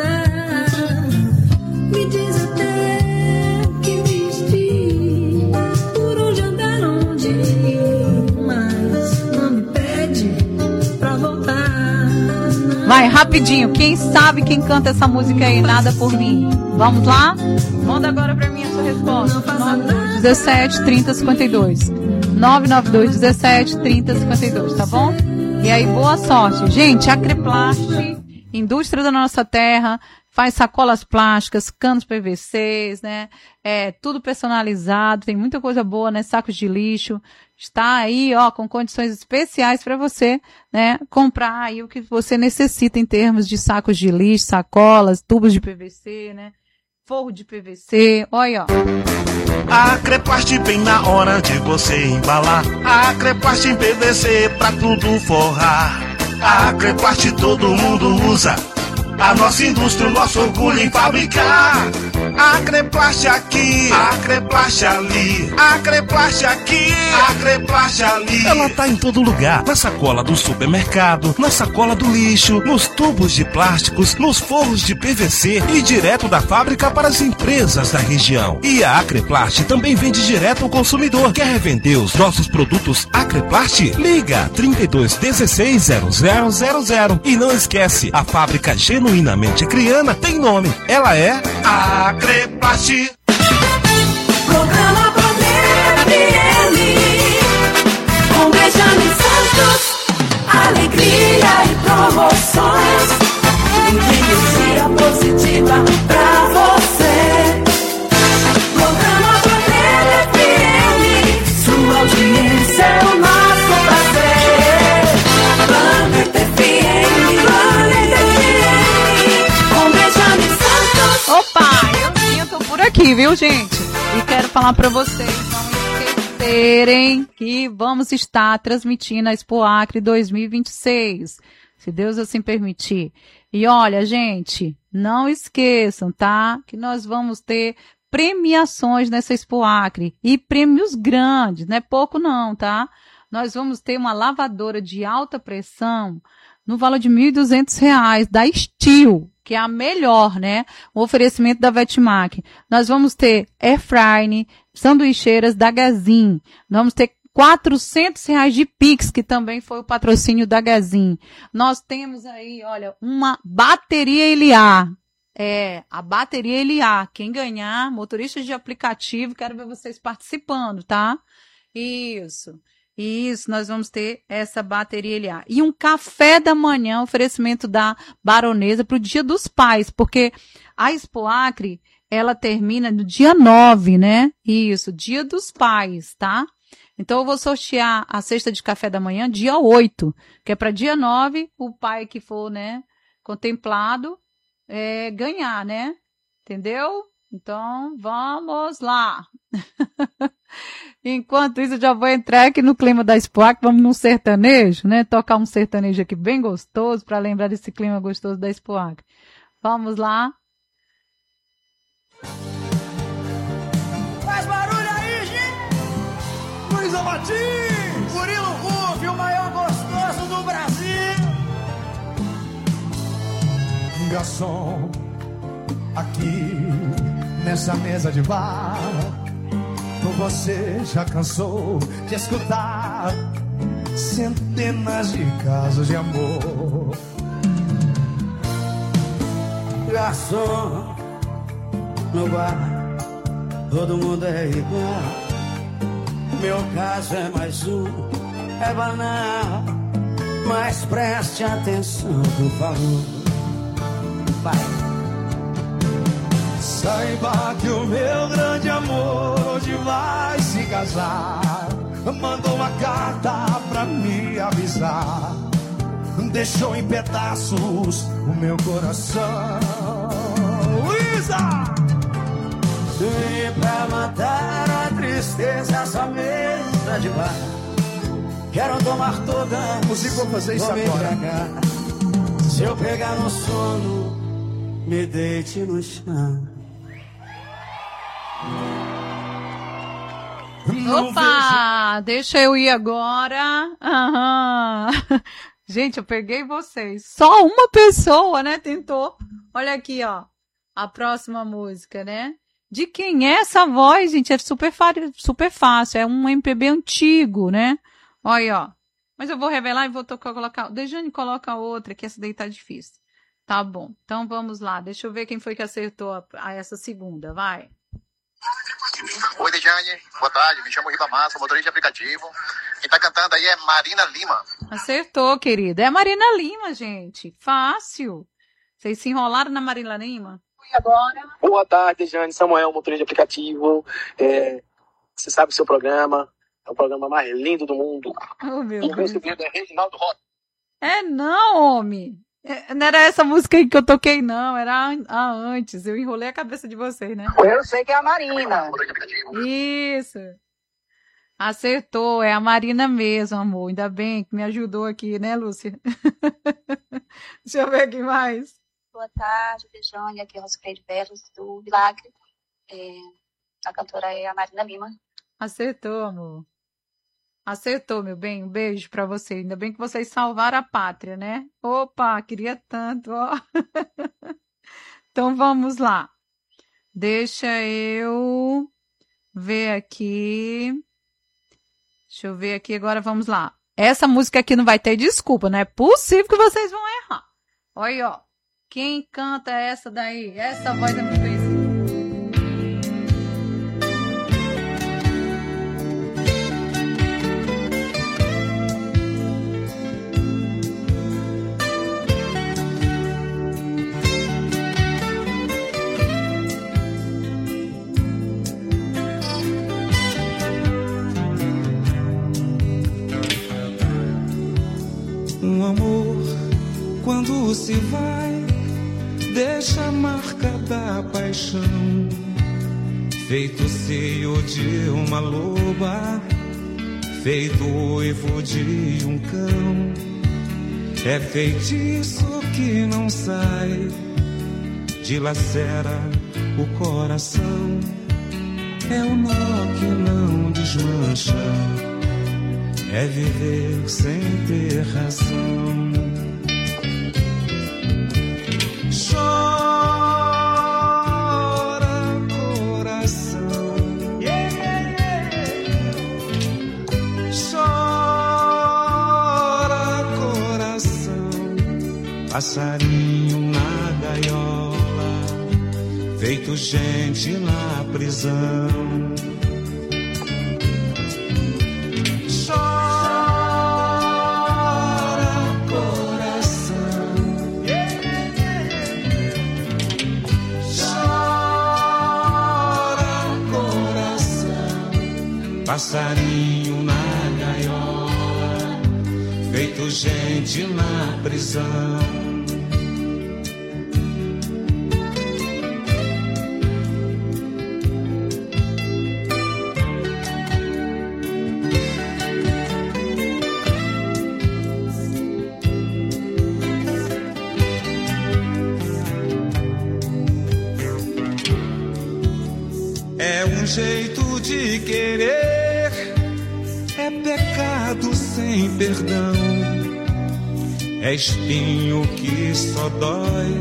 Me diz até o que vestir, por onde andar, onde ir, mas não me pede pra voltar. Vai, rapidinho. Quem sabe quem canta essa música aí? Nada por mim. Vamos lá? Manda agora pra mim a sua resposta. nove dois um sete, trinta, cinquenta e dois. nove nove dois um sete, trinta, cinquenta e dois, tá bom? E aí, boa sorte. Gente, a Acreplast, indústria da nossa terra, faz sacolas plásticas, canos P V Cs, né? É tudo personalizado, tem muita coisa boa, né? Sacos de lixo. Está aí, ó, com condições especiais para você, né? Comprar aí o que você necessita em termos de sacos de lixo, sacolas, tubos de P V C, né? Forro de P V C, olha, ó. A Acreplast bem na hora de você embalar. A Acreplast em P V C pra tudo forrar. A Acreplast todo mundo usa. A nossa indústria, o nosso orgulho em fabricar. A Acreplast aqui, a Acreplast ali. A Acreplast aqui, a Acreplast ali. Ela tá em todo lugar. Na sacola do supermercado, na sacola do lixo, nos tubos de plásticos, nos forros de P V C e direto da fábrica para as empresas da região. E a Acreplast também vende direto ao consumidor. Quer vender os nossos produtos Acreplast? Liga trinta e dois dezesseis zero zero zero zero. E não esquece, a fábrica genuinamente criana tem nome. Ela é a Acreplast. Programa Bandeira F M, com Benjamin Santos, alegria e promoções, energia positiva pra você. Programa Bandeira F M, sua audiência é o nosso prazer. Bandeira F M, Bandeira F M, com Benjamin Santos. Opa, eu sim, eu tô por aqui, viu, gente? E quero falar pra vocês, não esquecerem que vamos estar transmitindo a Expo Acre dois mil e vinte e seis, se Deus assim permitir. E olha, gente, não esqueçam, tá? Que nós vamos ter premiações nessa Expo Acre. E prêmios grandes, não é pouco não, tá? Nós vamos ter uma lavadora de alta pressão no valor de mil e duzentos reais, da Steel, que é a melhor, né? O oferecimento da Vetmac. Nós vamos ter Airfryer, sanduicheiras da Gazin. Vamos ter quatrocentos reais de Pix, que também foi o patrocínio da Gazin. Nós temos aí, olha, uma bateria L A. É, a bateria L A. Quem ganhar, motoristas de aplicativo, quero ver vocês participando, tá? Isso. Isso, nós vamos ter essa bateria L A. E um café da manhã, oferecimento da Baronesa para o Dia dos Pais, porque a Expo Acre, ela termina no dia nove, né? Isso, Dia dos Pais, tá? Então eu vou sortear a cesta de café da manhã dia oito, que é para dia nove, o pai que for, né, contemplado, é, ganhar, né? Entendeu? Então, vamos lá. Enquanto isso, eu já vou entrar aqui no clima da Expo Acre, vamos num sertanejo, né? Tocar um sertanejo aqui bem gostoso, para lembrar desse clima gostoso da Expo Acre. Vamos lá. Faz barulho aí, gente! Luísa Martins! Murilo Ruff, o maior gostoso do Brasil! Garçom, aqui nessa mesa de bar, você já cansou de escutar centenas de casos de amor. Garçom, no bar, todo mundo é igual. Meu caso é mais um, é banal. Mas preste atenção, por favor. Vai. Saiba que o meu grande amor hoje vai se casar. Mandou uma carta pra me avisar. Deixou em pedaços o meu coração. Luísa! E pra matar a tristeza, essa mesa de bar, quero tomar toda. Consigo fazer isso agora. Embriagar. Se eu pegar no sono, me deite no chão. Opa! Deixa eu ir agora. Aham. Gente, eu peguei vocês. Só uma pessoa, né, tentou. Olha aqui, ó. A próxima música, né? De quem é essa voz, gente? É super, super fácil. É um M P B antigo, né? Olha aí, ó. Mas eu vou revelar e vou tocar, colocar... Dejane, coloca outra, que essa daí tá difícil. Tá bom. Então, vamos lá. Deixa eu ver quem foi que acertou a, a essa segunda. Vai. Oi, Dejane. Boa tarde. Me chamo Ribamar, sou motorista de aplicativo. Quem tá cantando aí é Marina Lima. Acertou, querida. É Marina Lima, gente. Fácil. Vocês se enrolaram na Marina Lima? E agora? Boa tarde, Dejane. Samuel, motorista de aplicativo. É, você sabe o seu programa. É o programa mais lindo do mundo. Oh, meu o Deus. meu é Reginaldo Rota. É não, homem. É, não era essa música aí que eu toquei, não. Era a, a antes. Eu enrolei a cabeça de vocês, né? Eu sei que é a Marina. Isso. Acertou. É a Marina mesmo, amor. Ainda bem que me ajudou aqui, né, Lúcia? Deixa eu ver aqui mais. Boa tarde, Dejane. Aqui é Rosicleide Berros, do Milagre. É, a cantora é a Marina Lima. Acertou, amor. Acertou, meu bem. Um beijo pra você. Ainda bem que vocês salvaram a pátria, né? Opa, queria tanto, ó. Então, vamos lá. Deixa eu ver aqui. Deixa eu ver aqui agora, vamos lá. Essa música aqui não vai ter desculpa, não é possível que vocês vão errar. Olha aí, ó. Quem canta essa daí? Essa voz é muito conhecida. Um amor, quando se vai, deixa a marca da paixão, feito seio de uma loba, feito uivo de um cão. É feitiço que não sai, dilacera o coração. é o nó que não desmancha, é viver sem ter razão. Chora, coração, yeah, yeah, yeah. Chora, coração, passarinho na gaiola, feito gente na prisão. Passarinho na gaiola, feito gente na prisão. É um jeito de querer, é pecado sem perdão, é espinho que só dói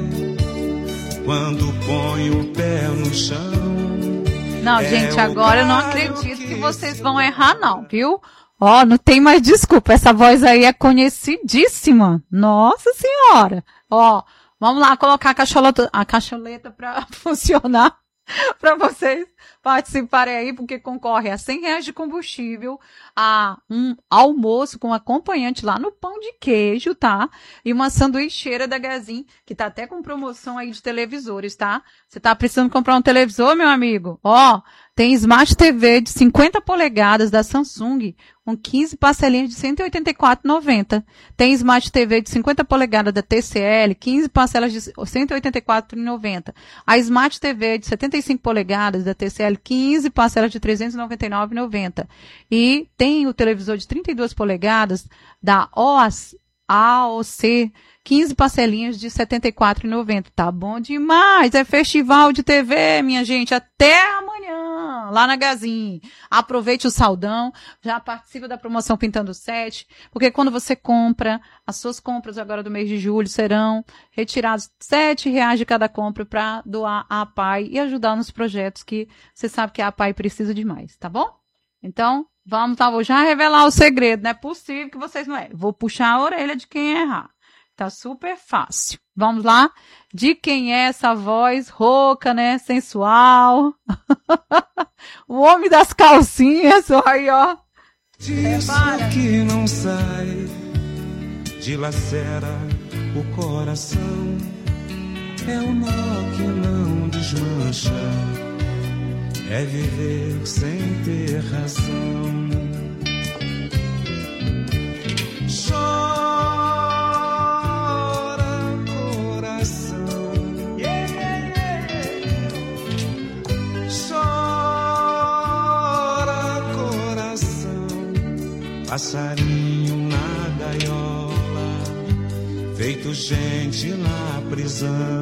quando põe o pé no chão. Não, É gente, o agora eu não galho acredito que vocês vão errar não, viu? Ó, não tem mais desculpa, essa voz aí é conhecidíssima. Nossa Senhora! Ó, vamos lá colocar a cacholeta, a cacholeta pra funcionar, pra vocês participarem aí, porque concorre a cem reais de combustível, a um almoço com acompanhante lá no pão de queijo, tá? E uma sanduicheira da Gazin, que tá até com promoção aí de televisores, tá? Você tá precisando comprar um televisor, meu amigo? Ó, tem Smart T V de cinquenta polegadas da Samsung, com quinze parcelinhas de cento e oitenta e quatro reais e noventa centavos. Tem Smart T V de cinquenta polegadas da T C L, quinze parcelas de cento e oitenta e quatro reais e noventa centavos. A Smart T V de setenta e cinco polegadas da T C L, quinze parcelas de trezentos e noventa e nove reais e noventa centavos. E tem o televisor de trinta e duas polegadas da A O C, quinze parcelinhas de setenta e quatro reais e noventa centavos. Tá bom demais! É festival de T V, minha gente. Até amanhã, lá na Gazin. Aproveite o saldão, já participa da promoção Pintando Sete, porque quando você compra, as suas compras agora do mês de julho serão retirados sete reais de cada compra para doar à A P A I e ajudar nos projetos que você sabe que a A P A I precisa demais, tá bom? Então, vamos lá, vou já revelar o segredo, não é possível que vocês não errem. Vou puxar a orelha de quem errar. Tá super fácil. Vamos lá? De quem é essa voz rouca, né? Sensual. O homem das calcinhas, olha aí, ó. Disso que não sai, dilacera o coração, é o nó que não desmancha, é viver sem ter razão. Chora, coração, yeah, yeah, yeah. Chora, coração, passarinho na gaiola, feito gente na prisão.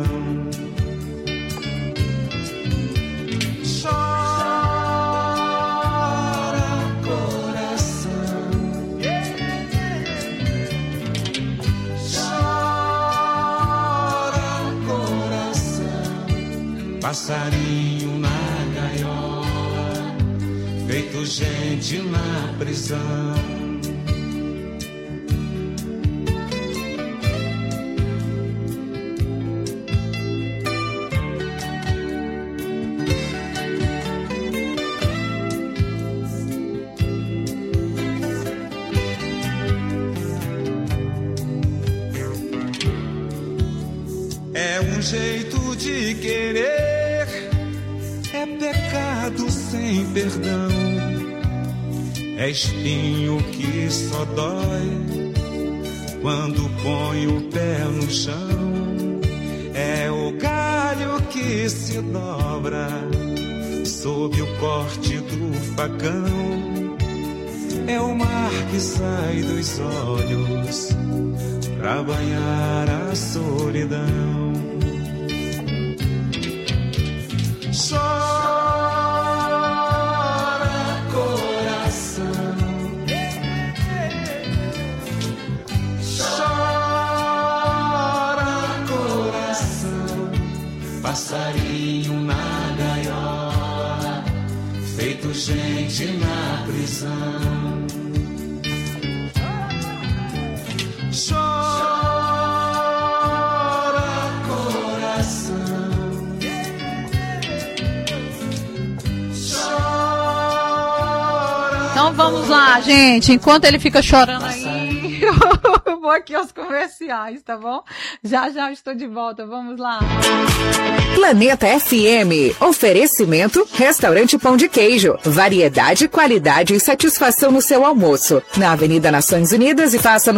Passarinho na gaiola, feito gente na prisão. É um jeito de querer, é pecado sem perdão, é espinho que só dói quando põe o pé no chão, é o galho que se dobra sob o corte do facão, é o mar que sai dos olhos pra banhar a solidão. Chora, Então vamos lá, gente. Enquanto ele fica chorando aí, eu vou aqui aos comerciais, tá bom? Já já estou de volta. Vamos lá. Planeta F M. Oferecimento Restaurante Pão de Queijo. Variedade, qualidade e satisfação no seu almoço. Na Avenida Nações Unidas e faça no